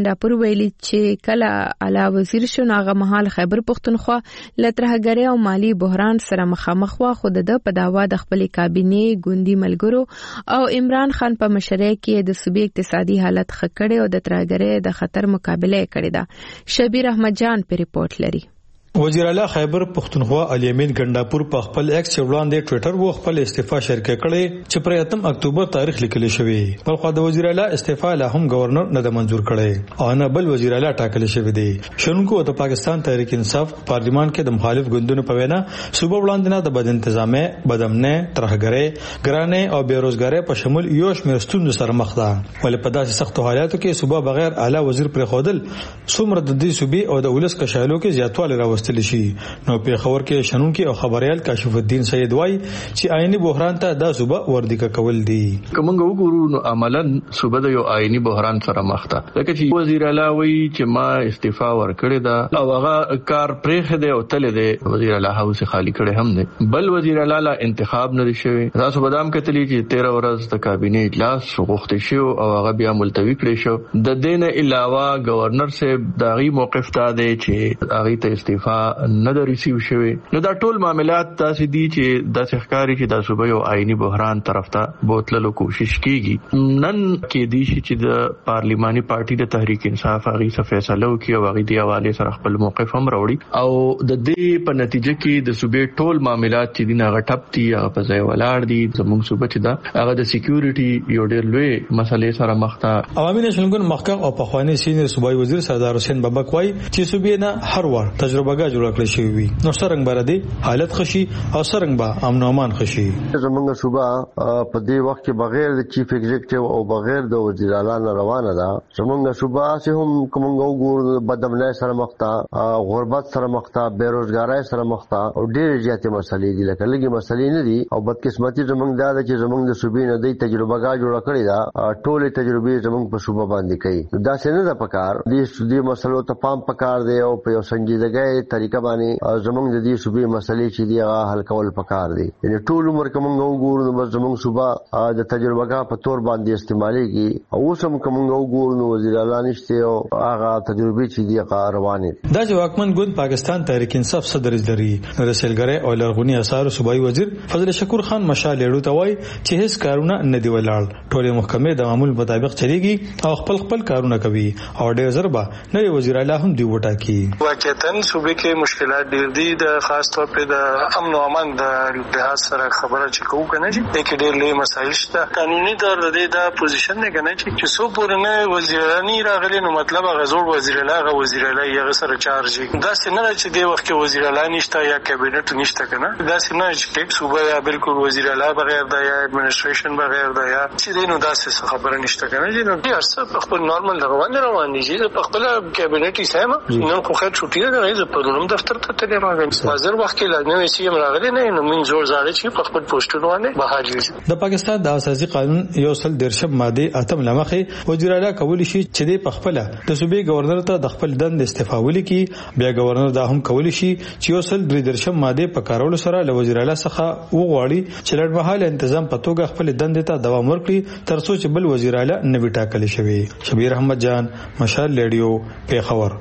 Speaker 1: ویلي چې کله اعلی وزیر شو هغه مهال خیبر پختونخوا لترهګری او مالی بحران سره مخامخ و، خو د په داوا د خپل کابینه ګوندی ملګرو او عمران خان په مشرۍ کې د صوبې اقتصادي حالت خکړې او د ترهګری د خطر مقابله کړې ده. شبیر احمد جان په ریپورت لري.
Speaker 2: وزیر اعلی خیبر پختونخوا علي امین ګنڈاپور په خپل ایکس وړاندې ټوئیټر و خپل استعفا شریک کړي چې پر 8 اکتوبر تاریخ لیکل شوی. په خو د وزیر اعلی استعفا له هم گورنر نه د منزور کړي او نه بل وزیر اعلی ټاکل شوی دی. شنونکو د پاکستان تحریک انصاف پارلیمان کې د مخالف ګوندونو په وینا صوبه وړاندې نه د بد انتظامي، بدامنۍ، ترهګرۍ، ګرانۍ او بیروزګارۍ په شمول یو شمېر ستونزو سره مخ ده. ولې په داسې سختو حالاتو کې صوبه بغیر اعلی وزیر پر خودل څومره د دې صوبې او د ولس کشالو کې زیاتوالی راوستل شي. نو په خبر کې شنونکي او خبريال کاشف الدین سید وای چې آئینی بحران ته د صوبه وردیکه کول دي.
Speaker 4: کومنګ وګورو نو عملاً صوبه د یو آئینی بحران سره مخ ده. لکه چې وزیر اعلی وای چې ما استعفا ورکړی دا او هغه کار پرېخ دی او تل دی وزیر اعلی هاوس خالی کړي هم دی. بل وزیر اعلی لا انتخاب نه شوی. تاسو بدام کتلی چې 13 ورځ د کابینه اجلاس غوښتل شو او هغه بیا ملتوی کړی شو. د دین علاوه گورنر صاحب داغي موقف تا دی چې هغه ته استعفا نه د ریسیو شوی. نو دا ټول معاملات تاسو دي چې د ښکاری چې د صوبې او آئینی بحران طرف ته بوتللو کوشش کیږي. نن کې دي چې د پارلیماني پارټي د تحریک انصاف هغه څه فیصله وکړي او هغه دی حواله سره خپل موقف هم راوړي او د دې په نتیجه کې د صوبې ټول معاملات چې دي هغه ټپ دي، هغه په ځای ولاړ دي. زموږ صوبې چې دا هغه د سکیورټي یو ډېر لوی مسلې سره مخ ته.
Speaker 2: عوامي نشنګون مخکښ او پخوانی سینیئر صوبایي وزیر سردار حسین بابک وای چې صوبې نه هر وړ تجربه جوړ کړی شوی وي. نو څنګه باندې حالت خشي او څنګه به امن او امان خشي.
Speaker 5: زمونږ صوبه په دې وخت کې بغیر د چیف ایگزیکټیو او بغیر د وزیر اعلی نه روانه ده. زمونږ صوبه چې هم کومنګ وګورو بدامنۍ سره مخ ته، غربت سره مخ ته، بیروزګارۍ سره مخ ته او ډېر زیاتې مسلې دي. لکه لږې مسلې نه دي او بدقسمتي زمونږ دا ده چې زمونږ د صوبې نه د تجربه جوړه کړې ده. ټولې تجربې زمونږ په صوبه باندې کوي. دا څه نه ده پکار. دې مسلو ته پام پکار دی او په یو سنجیدګۍ طریقه باندې زمونږ د دې صوبې مسلې چې دی هغه حل کول پکار دي. یعنی ټول عمر کومنګ وګورو نو زمونږ صوبه د تجربه په تور باندې استعماليږي او سم کومنګ وګورو نو وزیر اعلی نشته او هغه تجربه چې دی هغه روانه.
Speaker 2: دا ځواکمن ګوند پاکستان تحریک انصاف صدر لري رسلګری او لرغونی اثار صوبایي وزیر فضل شکور خان مشال لړو ته وای چې هیڅ کارونه نه دی ولاړ. ټول محکمې د معمول مطابق چلیږي او خپل کارونه کوي او ډېر ضربه نوې وزیر اعلی هم دی وټاکي.
Speaker 6: واقعتاً صوبې کې مشکلات ډېر دي. د خاص طور په د امن او امان د لحاظ سره خبره چې کوو کنه چې کې ډېر لوی مسایل شته. قانوني تور د پوزیشن نه کنه چې څو پورنه وزیرانی راغلي نو مطلب غزور وزیر اعلی غو وزیر اعلی یې سره چارج دا څنګه چې د وخت کې وزیر اعلی نشته یا کابینټ نشته کنه. دا څنګه چې صوبه یا بالکل وزیر اعلی بغیر د یا ایڈمنسټریشن بغیر د یا چې دینو داسې خبره نشته کنه. چې نو هر څه خپل نارمل روان دي چې په خپل کابینټ یې سم نو خو خیر چټي نه راځي په روم دفتر ته تللی راغلی. حاضر وخت کې لازمي سي ام راغلی نه نو من زور زاړه چې په خپل پوسټونو باندې بهاجي.
Speaker 2: د پاکستان د اساسي قانون یو سل درشم ماده اتم لمخې وزیر اعلی کولی شي چې د خپل د صوبې گورنر ته د خپل دند استعفا ولیکي. بیا گورنر دا هم کولی شي چې یو سل درشم ماده په کارولو سره له وزیر اعلی څخه وغواړي چې لړمحاله تنظیم په توګه خپل دند ته دوام ورکړي تر څو چې بل وزیر اعلی نه وي ټاکل شوی. شبیر احمد جان مشال ریډیو پیښور.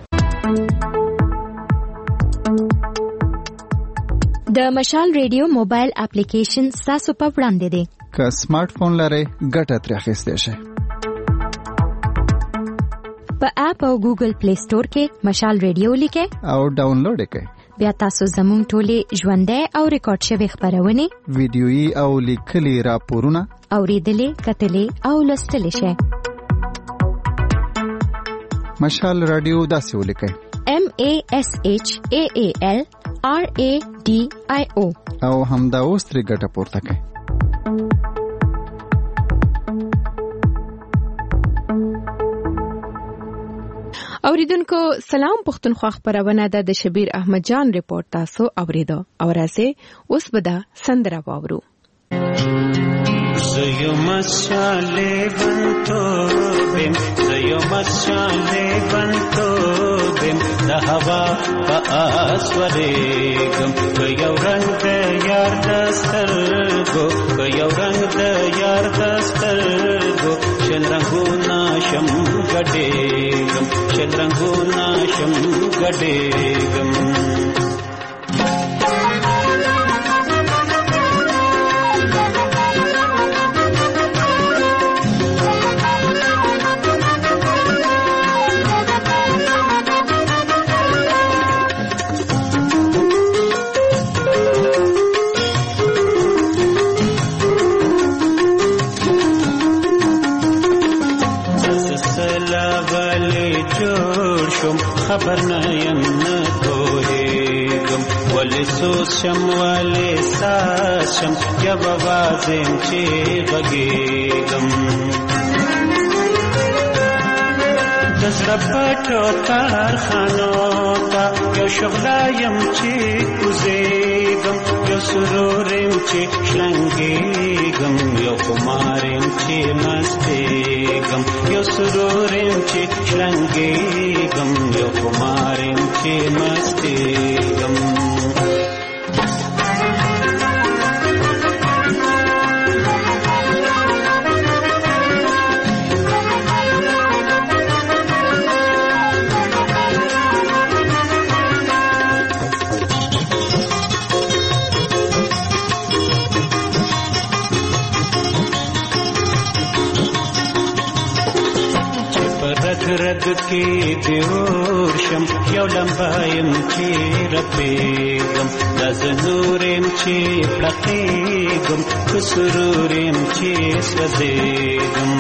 Speaker 25: د مشال ریډیو موبایل اپلیکیشن تاسو په وړاندې دی.
Speaker 7: که سمارټ فون لرئ ګټه ترې اخیستی شئ.
Speaker 25: په اپ او ګوګل پلی سٹور کې مشال ریډیو لیکئ
Speaker 7: او ډاونلوډ یې کړئ.
Speaker 25: بیا تاسو زموږ ټولې ژوندۍ او ریکارډ شوي خبرونه
Speaker 7: ویډیويي او لیکلي راپورونه
Speaker 25: اوریدلې کتلې او لوستلې شئ.
Speaker 7: مشال رادیو داسې ولیکئ
Speaker 25: MASHAAL RADIO
Speaker 7: او همدا اوس ترې ګټه پورته کړئ.
Speaker 1: اوریدونکو سلام پښتونخوا خبرونه د شبیر احمد جان ریپورت تاسو اوریدو او راځي اوس به دا سندره واورو.
Speaker 14: زيو مشاله بنتو بم زيو مشاله بنتو بم د هوا په اسورېګم په یو رنگ د یار دسترګو په یو رنگ د یار دسترګو شن رنگونه
Speaker 8: شم ګډېږم شل رنګونه شم ګډېږم خبر نه یم نه پوهېږم ولې سوز شم ولې ساز شم یو اواز یم چې غږېږم د زړه پټو کارخانو ته یو شغله یم چې کوزېږم یو سرور یم چې شلنګېږم یو خمار یم چې مستېږم یو سرور یم چې شلنګېږم یو خمار یم چې مستېږم رد کې دیور شم یو لمبایم چې رپېږم د زنورم چې پړقېږم کسرورم چې سوځېږم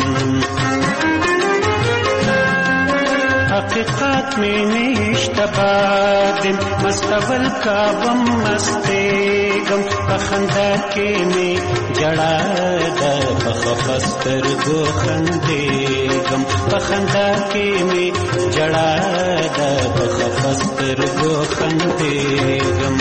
Speaker 8: حقیقت مې نشته بادم مستول کابم مستېږم په خندا کې مې جړا ده په خفه سترګو خندېږم په خندا کې مې جړا ده په خفه سترګو خندېږم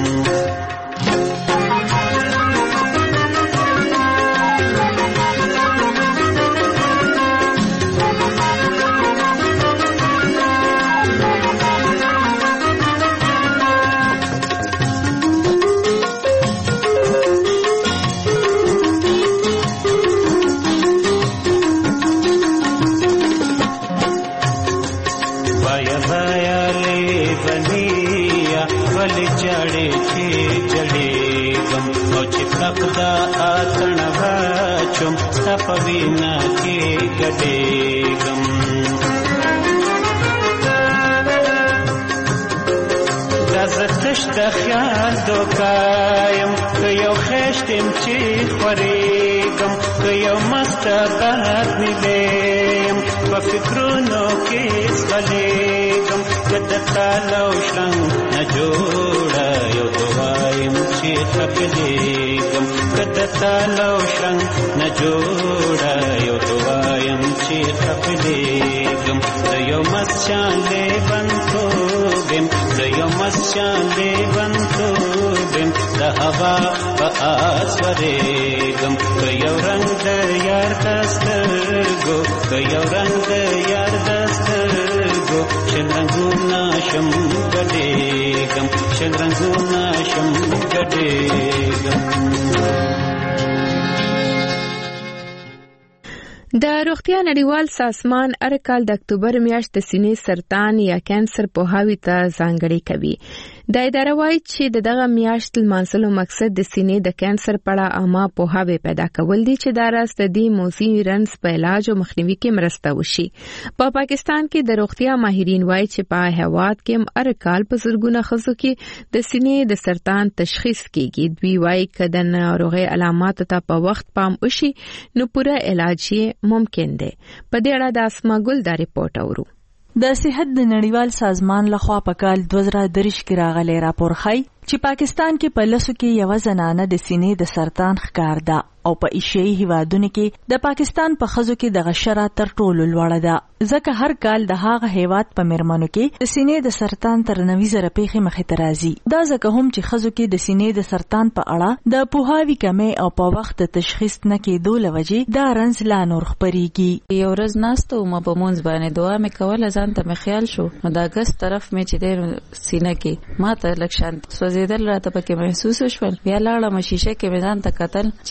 Speaker 8: دا آتن واچم ستا په وینا کې ګډېږم دا زه تش د خیال دوکایم که یو خېشتم چې خورېږم که یو مسته باد نیلیم په فکرونو کې ځغلېږم که د تالو شرنګ نه جوړه یو دوایم چې خفلېږم که د تالو شرنګ نه جوړه یو دوایم چې خفلېږم زه یو مسجان لیونتوب یم زه یو مسجان لیونتوب یم د هوا په آس ورېږم که یو رنګ د یار د سترګو که یو رنګ د یار د سترګو شل رنګونه شم ګډېږم شل رنګونه شم ګډېږم
Speaker 1: د روغتیا نړیوال سازمان هر کال د اکتوبر میاشت د سینې سرطان یا کانسر پوهاوي ته ځانګړې کوي. د اداره وايي چې دغه میاشت لمانځلو مقصد د سینې د کانسر په اړه عامه پوهاوی پیدا کول دي چې دا راست د موضوعي رنځ په علاج او مخنیوي کې مرسته وشي. په پاکستان کې د روغتیا ماهرین وايي چې په هیواد کې هر کال په زرګونه ښځو کې د سینې د سرطان تشخیص کیږي. دوی وايي چې د ناروغۍ علاماتو ته په وخت پام وشي نو پوره علاج یې ممکن دی. په دې اړه د اسما ګل دا ریپورت اورو.
Speaker 10: د صحت د نړیوال سازمان لخوا په کال 2023 کې راغلی راپور ښیي چې پاکستان کې په لسو کې یو زنانه د سینې د سرطان ښکار ده او په ایشیایي هیوادونو کې د پاکستان په ښځو کې دغه شرح تر ټولو لوړه ده. ځکه هر کال د هغه هیواد په میرمنو کې د سینې د سرطان تر 90,000 پیښې مخې ته راځي. دا ځکه هم چې ښځو کې د سینې د سرطان په اړه د پوهاوي کمې او په وخت د تشخیص نه کېدو له وجې دا رنځ لا نور خپرېږي.
Speaker 11: یو ورځ ناستو ما په مونځ باندې دعا مې کوله ځان ته مې خیال شو نو دا ګس طرف مې چې د سینې کې ما ته لږ شانت سوځېدل راته پکې محسوس شول. بیا لاړم شیشه کې مې ځان ته کتل چې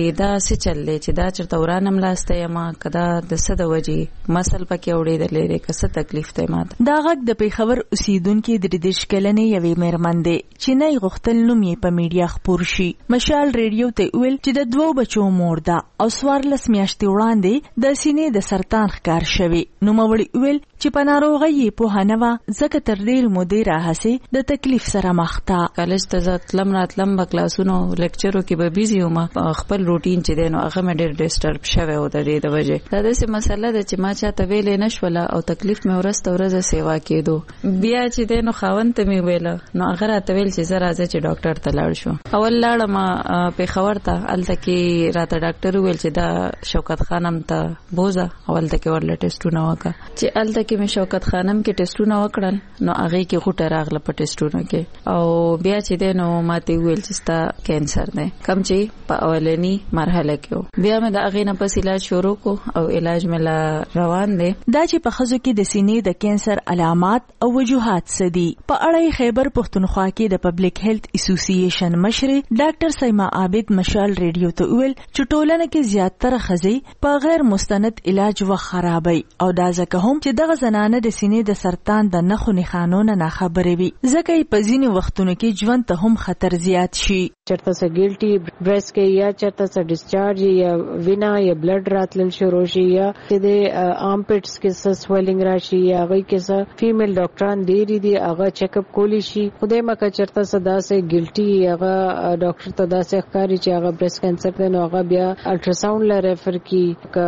Speaker 11: دا څه چللی چې دا چرته ورانم لاسته یم که دا د څه د وجې مسل پکې اورېدلی دی که څه تکلیف دی ماته.
Speaker 10: دا غږ د پېښور اوسیدونکي د 33 کلنې یوې مېرمن دی چې نه یې غوښتل نوم یې په میډیا خپور شي. مشال ریډیو ته ویل چې د 2 بچو مور ده او 14 میاشتې وړاندې د سینې د سرطان ښکار شوی. نوموړي ویل چې په ناروغۍ یې پوهه نه وه ځکه تر ډېرې مودې راهیسې د تکلیف سره مخ ده.
Speaker 11: کالج ته زه تلم راتلم به کلاسونو لیکچرو کې به بیزي وم. خپل روټین چې دی نو هغه مې ډېر ډسټرب شوی و د دې د وجې. دا داسې مسله ده چې ما چاته ویلې نه شوله او تکلیف مې ورځ ته ورځ سیوا کېدو. بیا چې دی نو خاوند ته مې ویله نو هغه راته ویل چې زه راځه چې ډاکټر ته لاړ شو. اول لاړم پېښور ته. هلته کې راته ډاکټر وویل چې دا شوکت خانم ته بوزه او هلته کې ورله ټسټونه وکړه. چې هلته کې مې شوکت خانم کې ټسټونه وکړل نو هغې کې غوټه راغله په ټسټونو کې او بیا چې دی نو ماته وویل چې ستا کینسر دی کوم چې په اولني مرحله کې و. بیا مې د هغې نه پس علاج شروع کو او علاج مې لا روان دی.
Speaker 10: دا چې په ښځو کې د سینې د کینسر علامات او وجوهات څه دي په اړه خیبر پښتونخوا کې د پبلک هیلث اسوسییشن مشرې ډاکټر سیما عابد مشال ریډیو ته ویل چې ټولنه کې زیاتره ښځې په غیر مستند علاج وخت خرابوي او دا ځکه هم چې دغه زنانه د سینې د سرطان د نښو نښانو نه ناخبرې وي ځکه یې په ځینې وختونو کې ژوند ته هم خطر زیات شي.
Speaker 12: چرته سه ګیلټي برست کې یا چرته سه ډیسچارج یا وینا یا بلډ راتلل شروع شي یا د آمپټس کې سه سویلینګ راشي یا هغه کې سه فیمیل ډاکټران ډېری دي هغه چیک اپ کولی شي. خدای مکه چرته سه داسې ګیلټي هغه ډاکټر ته داسې ښکاري چې هغه برست کینسر دی نو هغه بیا الټراساوند لا ریفر کی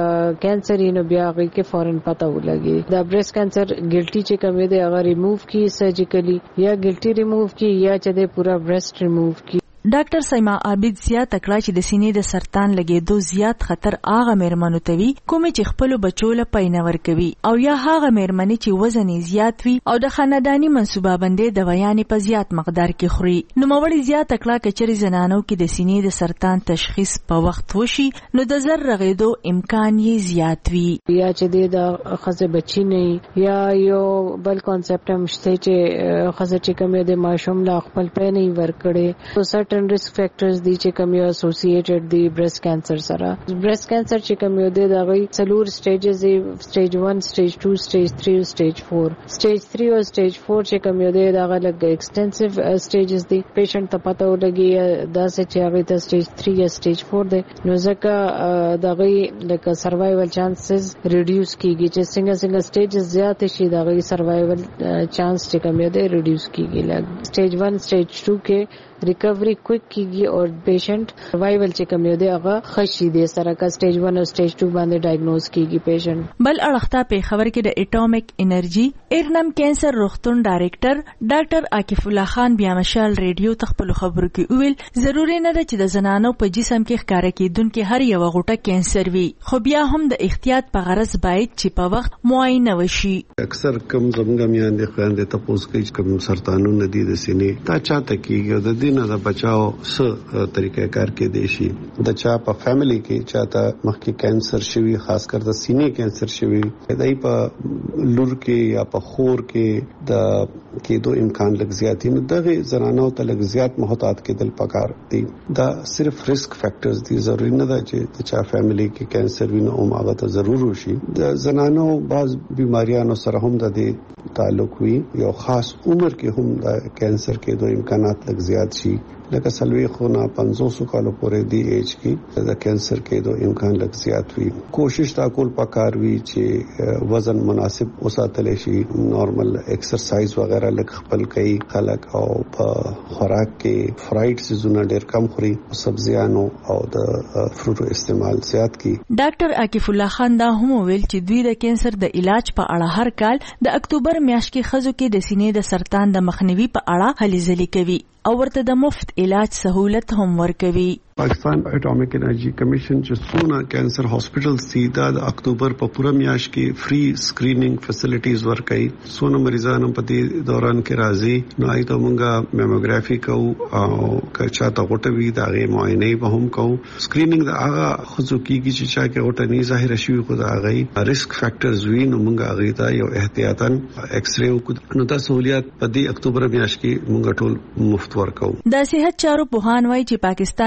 Speaker 12: کینسر نو بیا هغه کې فورن پته ولګي. دا برست کینسر ګیلټي چې کوم دی هغه ریموو کی سرجیکلی یا ګیلټي ریموو کی یا چې د پورا برست ریموو کی.
Speaker 10: ډاکټر سیما عابد زیاته کړه چې د سینې د سرطان لګېدو زیات خطر هغه مېرمنو ته وي کومې چې خپلو بچو له پی ورکوي او یا هغه مېرمنې چې وزن یې زیات وي او د خانداني منصوبه بندۍ دوایانې په زیات مقدار کې خوري. نوموړي زیاته کړه که چېرې زنانو کې د سینې د سرطان تشخیص په وخت وشي نو د زر رغېدو امکان یې زیات وي.
Speaker 12: یا چې د ښځې بچي نه یا یو بل کانسپټ هم شته چې ښځه چې کوم د ماشوم لا خپل پی نه ورکړي risk factors دي چې کوم یو associated دي breast cancer سره. breast cancer چې کوم یو دی دا غي څلور stages دي stage 1 stage 2 stage 3 او stage 4. stage 3 او stage 4 چې کوم یو دی دا غلګ extensive stages دي patient ته پته ولګي دا چې هغه ته stage 3 یا stage 4 دی نو ځکه دا غي لکه survival chances reduce کیږي چې څنګه stages زیات شي دا غي survival chance چې کوم یو دی reduce کیږي. لکه stage 1 stage 2 کې ریکوری کویک کیږي او پیشنٹ سروایول چې کوم یو دی هغه خشي دی سره کا سټیج 1 او سټیج 2 باندې ډایګنوز کیږي پیشنٹ.
Speaker 10: بل اړخته په خبر کې د اټومیک انرژي ایرنم کینسر روغتون ډایریکټر ډاکټر عاکف الله خان بیا مشال ریډیو تخپل خبرو کې ویل ضروري نه ده چې د زنانو په جسم کې ښکارا کېدونکې هر یو غوټه کینسر وي خو بیا هم د احتیاط په غرض باید چې په وخت معاینه وشي.
Speaker 13: اکثر کم زموږ میاندې خواندې تاسو کې کوم سرطانونه دي د سینې تا چاته کیږي د نه د بچاو څه طریقې کار کې دی شي د چا په فیملی کې چاته مخکې کینسر شوی خاص کر د سینې کینسر شوی دای په لور کې یا په خور کې د کېدو امکان لږ زیات نو دغه زنانو ته لږ زیات محتاط کېدل پکار دي. دا صرف ریسک فیکٹرز دي ضروري نه ده چې د چا فیملی کې کینسر وي نو هغه ته ضرور وشي. د زنانو بعض بیماریانو سره هم د تعلق وي یو خاص عمر کې هم د کینسر کېدو امکانات لږ زیات شي لکه سلوي خونه 500 کالو پورې دی ایج کې د کینسر کېدو امکان لږ زیات وي. کوشش تا کول پکار وي چې وزن مناسب وساتل شي نارمل ایکسرسایز وغیرہ لږ خپل کوي خلک او په خوراک کې فرایډ سيزونه ډېر کم خوري سبزیانو او د فروټو استعمال زیات کړي.
Speaker 10: ډاکټر عاکف الله خان دا هم ویل چې دوی د کینسر د علاج په اړه هر کال د اکتوبر میاشت کې ښځو کې د سینې د سرطان د مخنیوي په اړه هلې ځلې کوي او ورته د مفت علاج سہولت هم ورکوي.
Speaker 13: پاکستان اټومیک انرژي کمیشن چې څونه کینسر هاسپټلز دي د اکتوبر په پوره میاشت کې فری سکرینینګ فیسیلیټیز ورکړي. څونه مریضانو په دې دوران کې راځي نو ایته مونږه میموګرافي کوو او که چاته غوټه وي دا غي معاینه به هم کوو. سکرینینګ دا هغه خصو کیږي چې چا کې غوټه نه ظاهر شي خو دا هغه ریسک فیکٹرز وي نو مونږه هغه ته یو احتیاطاً ایکس ری وکړو نو دا سہولیت په دې اکتوبر میاشت کې مونږه ټول مفت ورکو.
Speaker 10: د صحت چارو پوهان وایي چې پاکستان کې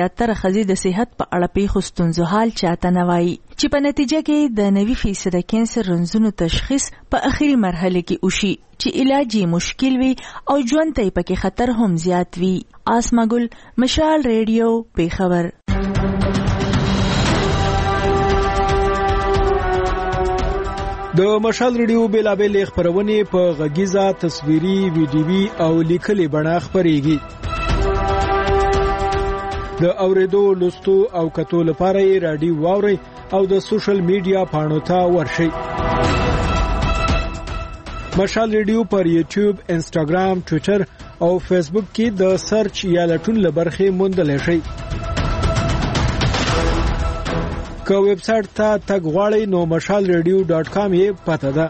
Speaker 10: زیاتره ښځې د صحت په اړه پیښو ستونزو حال چاته نه وایي چې په نتیجه کې د 90% کینسر رنځونو تشخیص په اخري مرحله کې وشي چې علاج یې مشکل وي او ژوند ته پکې خطر هم زیات وي. آسما ګل، مشال ریډیو، پیښور.
Speaker 26: د مشال ریډیو بیلابېل خبرونه په غږیزه، تصویري، ویډیوي او لیکلي بڼه خبريږي. د اوریدو، لوستو او کتو لپاره یې رادیو واوري او د سوشل میډیا پاڼو ته ورشئ. مشال ریډیو پر یوټیوب، انسټاګرام، ټوئیټر او فیسبوک کې د سرچ یا لټون لبرخه موندل شي. که ویب سټ ته تګ غواړئ نو mashalradio.com یې پته ده.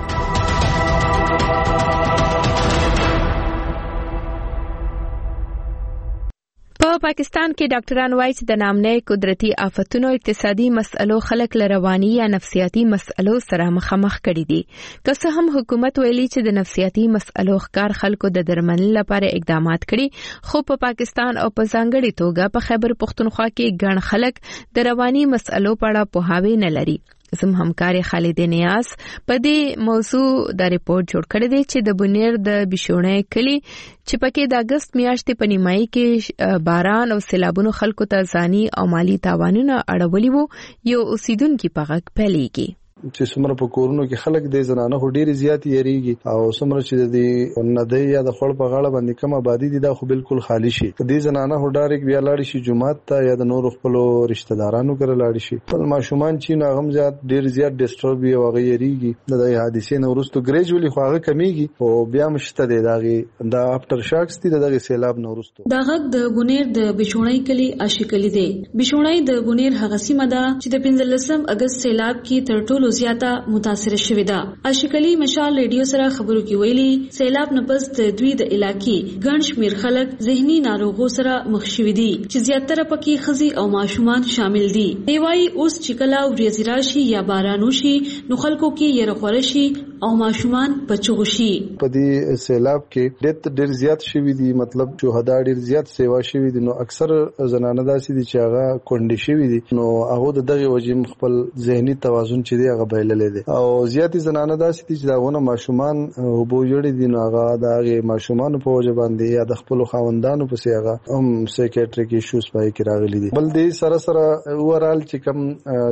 Speaker 1: په پاکستان کې ډاکټران وایي چې د نامنې قدرتي آفتونو اقتصادي مسئلو خلک له رواني یا نفسیاتي مسئلو سره مخامخ کړي دي. که څه هم حکومت ویلي چې د نفسیاتي مسئلو ښکار خلکو د درملنې لپاره اقدامات کړي، خو په پاکستان او په ځانګړي توګه په خیبر پختونخوا کې ګڼ خلک د رواني مسئلو په اړه پوهاوی نه لري. زم همکاري خالد نیاز په دې موضوع د ریپورت جوړ کړی دی چې د بونیر د بشونې کلی چې پکې د اگست میاشتې په نیمایي کې باران او سیلابونو خلکو ته ځاني او مالی تاوانونه اړولي وو، یو اوسیدونکو په غږ پیلېږي
Speaker 15: چې څومره په کورونو کې خلک د زنانه هو ډېری زیات یریږي او څومره چې د ندی یا د خړ په غاړه باندې کوم آبادی دي دا خو بالکل خالی شي. د زنانه هو ډایرک بیا لاړ شي جمعات ته یا د نور خپل رشتہ دارانو کړه لاړ شي. په ماشومان چې ناغم زیات ډېر زیات ډیسټرب او هغه یریږي د حادثې نو ورستو ګریجوالي خو هغه کمیږي او بیا مشته دی دا افتر شاکس دي دغه سیلاب نو ورستو.
Speaker 16: دا غږ د بونیر د بشونې کلی اشکلی دی. بشونې د بونیر هغه سیمه ده چې د 15 اگست سیلاب کې تر ټولو زیاته متاثر شوې ده. اشکلی مشال ریډیو سره خبرو کې ویلي سیلاب نه پس د دوی د علاقې ګڼ شمېر خلک ذهني ناروغو سره مخ شوي دي چې زیاتره پکې ښځې او ماشومان شامل دي. دی وايي اوس چې کله ورېځې راشي یا باران وشي نو خلکو کې یره خوره شي او ماشومان بچو شي.
Speaker 15: په دې سیلاب کې ډېر زیات شوي دي، مطلب شهدا ډېر زیات سیوا شوي دي. نو اکثر زنانه داسې دي چې هغه کونډې شوي دي، نو هغه دغه وجې خپل ذهني توازن چې دی هغه بایلل دي او زیاتې زنانه داسې دي چې داونه ماشومان وبو جوړې دي، نو هغه دغه ماشومان په وجه باندې یا د خپل خوندانو په سیغه هم سایکیټریک ایشوز پای کې راغلي دي. بل دې سره اورال چې کم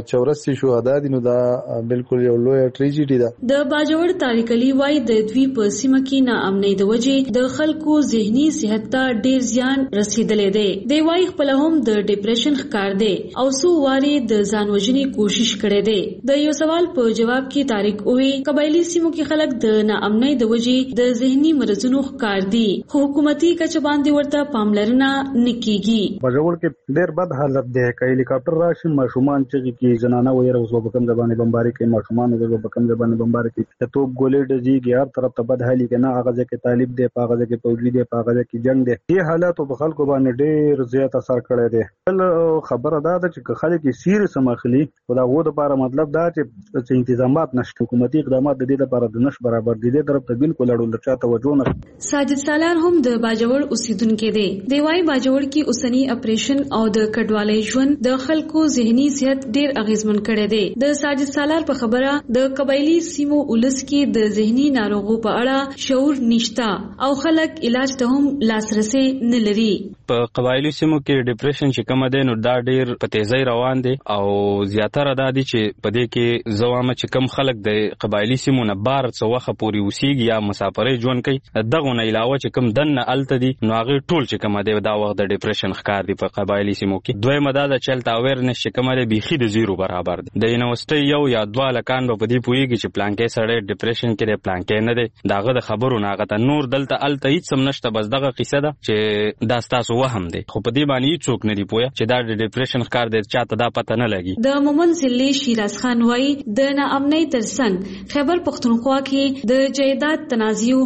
Speaker 15: 84 شهدا دي، نو دا بالکل یو لوی ټریجیډي ده.
Speaker 16: د باجوړ تاریخ علی وای د دوی په سیمه کې ناامنۍ د وجې د خلکو ذهني صحت ته ډېر زیان رسیدلې دی. دی وای خپل هم د ډیپریشن ښکار دی او سو واري د ځان وژنې کوشش کړې دی. د یو سوال په جواب کې تاریخ اوې قبایلی سیمو کې خلک د ناامنۍ د وجې د ذهني مرزونو ښکار دي، خو حکومتي کچه باندې ورته پاملرنه نکېږي.
Speaker 17: باجوړ کې ډېر بد حالت دی. که هلیکاپټر راشي ماشومان چې کې زنانه وایره اوس په کوم ځبانه بمباري کې ماشومان اوس په کوم ځبانه بمباري کې ته توپ ګولې ډزيږي هر طرف ته بد حالي کنه هغه ځکه طالب دی، هغه ځکه فوجي دی، هغه ځکه جنگ دی. دې حالات په خلکو باندې ډېر زیات اثر کړی دی. بل خبره دا ده چې خلک یې سیریس مخلي خدا غو د لپاره مطلب دا چې انتظامات نشته، حکومتي اقدامات د دې لپاره د نش برابر دي. دې طرف ته بالکل اړول چا توجه نه.
Speaker 16: ساجد سالار هم د باجوړ اوسیدونکو دی. دی وايي باجوړ کې اوسنی اپریشن او د کډوالۍ ژوند د خلکو ذهني صحت ډېر اغیزمن کړی دی. د ساجد سالار په خبره د قبایلی سیمو ولس کې د ذهني ناروغو په اړه شعور نشته او خلک علاج ته هم لاسرسي نه لري.
Speaker 18: په قبایلی سیمو کې ډیپریشن چې کوم دی نو دا ډېر په تیزی روان دی او زیاتره دا دي چې په دې کې زوامه چې کم خلک د قبایلی سیمو نه بار څه وخت پوري اوسېږي یا مسافرۍ ژوند کوي، دغه نه علاوه چې کم دنه الته دي نو هغه ټول چې کوم دی دا وخت د ډیپریشن ښکار دی په قبایلی سیمو کې. دویمه دا د چلته اویرنس چې کوم دی بيخي د زیرو برابر دی. د یونیورسيټي یو یا دوه لکان په دې پويږي چې پلانکې سره ډیپریشن کې دی پلانکې نه دی، داغه د خبرو ناغه ته نور دلته الته هیڅ سم نشته. بس دغه قصه ده چې دا تاسو وهم دی، خو په دې باندې څوک نه دی پوهه چې دا د ډیپریشن ښکار دی، چاته دا پته نه لګي.
Speaker 16: د مومن زلی شیراز خان وای د ناامنۍ ترڅنګ خیبر پختونخوا کې د جیدات تنازع هم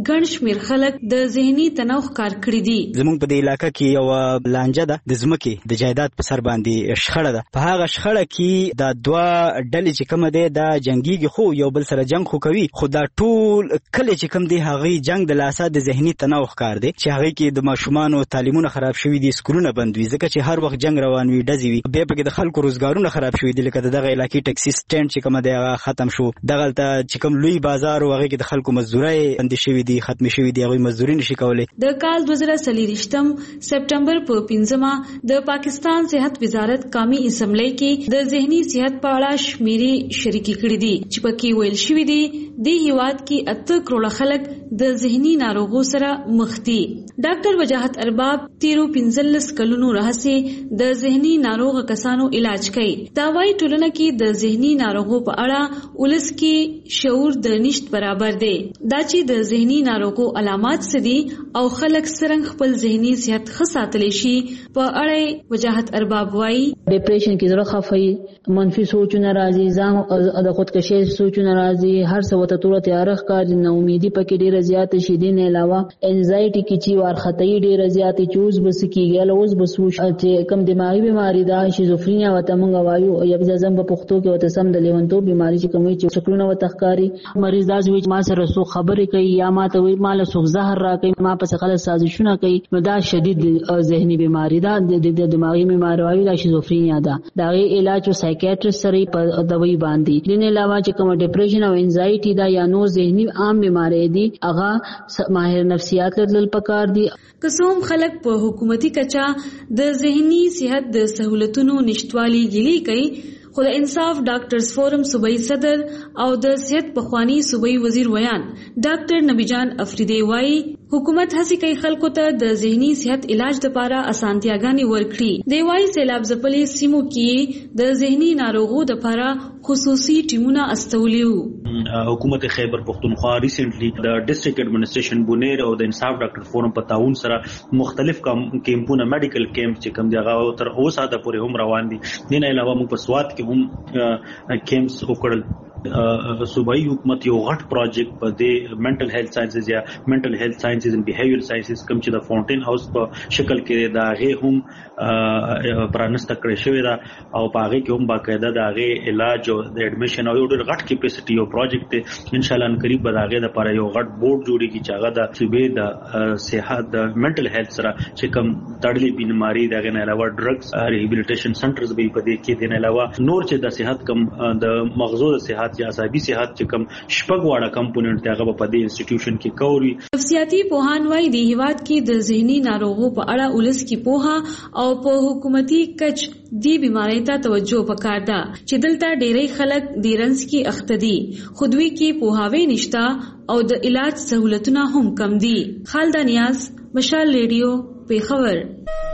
Speaker 16: ګڼ شمېر خلک د ذهني تنوع ښکار کړي دي.
Speaker 19: زموږ په دې علاقه کې یو لانجه ده د ځمکې د جایداد په سر باندې شخړه ده. په هغه شخړه کې دا دوه ډلې چې کومه ده دا جنگيږي، خو یو بل سره جنگ خو کوي، خو دا ټول کله چې کوم دی هغه جنگ د لاسه د ذهني تنوع ښکار دی چې هغه کې د ماشومانو تعلیمونه خراب شوي دي، سکولونه بند وي ځکه چې هر وخت جنگ روان وي، ډزې وي، بیا پکې د خلکو روزګارونه خراب شوي دي، لکه دغه علاقې ټکسي سټینډ چې کومه دی هغه ختم شو، دغه چې کوم لوی بازار او هغه کې د خلکو مزدوري بند شوي دي، ختم شوي دي، هغه مزدوري نشي کولای.
Speaker 16: د کال 2023 سپټمبر په 15 د پاکستان صحت وزارت قومي اسمبلی کې د ذهني صحت په اړه شمیرې شریکې کړې دي چې پکې ویل شوی دی د هیواد کې 8 کروڑ خلک د ذهني ناروغو سره مخ دي. ډاکټر وجاهت ارباب 13 کلونو راهیسې د ذهني ناروغ کسانو علاج کوي. دا وايي ټولنه کې د ذهني ناروغو په اړه ولس کې شعور د نشټ برابر دی. دا چې د ذهني ناروغو علامات څه دي او خلک څنګه خپل ذهني صحت ښه ساتلی شي په اړه وجاهت ارباب وايي
Speaker 20: ډیپریشن کې زړه خفای، منفي سوچونه راځي، ځان د خودکشي سوچونه راځي، هر څه وته تور تیار ښکاري، نو امیدي پکې ډیره زیات شي. دي نه علاوه انزایټي کې چې وارخطای ډیره زیات چوز بس کیږي، لوز بس چې کم دماغي بیماری دا شیزوفرینیا وته مونږ وایو، یا ځم په پښتو کې وته سم د لیونتوب بیماری چې کومي چې شکلونه وته ښکاري. مریض دا چې ما سره سو خبرې کوي یا ما ته وایي مال سو زهر راکې، ما په خلک سازشونه کوي، نو دا شدید ذهني بیماری دا د دماغي بیماری وایي دا شیزوفرینیا ده. دا غي علاج او سایکیاټریست سره په دوايي باندې. دین علاوه چې کوم ډیپریشن او انزایټي دا یا نو ذهني عام بیماری دي هغه ماهر نفسیات لرل پکار دي.
Speaker 16: قسم خلک په حکومتي کچا د ذهني صحت د سہولتونو نشټوالي ګیلي کوي، خو د انصاف ډاکټرز فورم صوبایي صدر او د صحت پخوانی صوبایي وزیر ویان ډاکټر نبی جان افریدی وايي حکومت هڅه کوي خلکو ته د ذهني صحت علاج لپاره اسانتیاګانې ورکړي. دی وايي سیلاب ځپلې سیمو کې د ذهني ناروغو لپاره خصوصي ټیمونه استولیو.
Speaker 21: حکومت خیبر پختونخوا ریسنټلی د ډیسټریکټ ایڈمنسټریشن بونیر او د انصاف ډاکټر فورم په تعاون سره مختلف کیمپونه میډیکل کیمپ چې کوم دی هغه تر اوسه د پورې هم روان دي. دین علاوه موږ په سواد کې هم کیمپس وکړل. صوبایي حکومت یو غټ پروجیکټ په د منټل هیلث ساينسز یا منټل هیلث ساينسز ان بیهیویرل ساينسز کوم چې د فاونټین هاوس په شکل کې دا غي هم پرانسته کړی شوی دا او په هغه کې هم باقاعده دا غي علاج او د اډمیشن او یو غټ کیپاسټي یو پروجیکټ دی. ان شاء الله ان قریب به دا غي د لپاره یو غټ بورډ جوړیږي چې هغه د صوبې د صحت د منټل هیلث سره چې کوم تړلې بیماری دا غي نه علاوه ډرګز ریهابلیټیشن سنټرز به په دې کې دین علاوه نور چې د صحت کم د مغزو د صحت یا عصبي صحت چې کوم شپږ واړه کمپوننټ دی هغه په دې انسټیټیوشن کې کوي.
Speaker 16: نفسیاتي پوهان وايي د هیواد کې د ذهني ناروغو په اړه ولس کې پوها او په حکومتي کچ دی بیماری ته توجه وکړه ده چې دلته ډېری خلک د رنځ کې اخته دي، خودوي کې پوهاوی نشته او د علاج سہولتونه هم کم دي. خالد نیاز، مشال ریډیو، پیښور.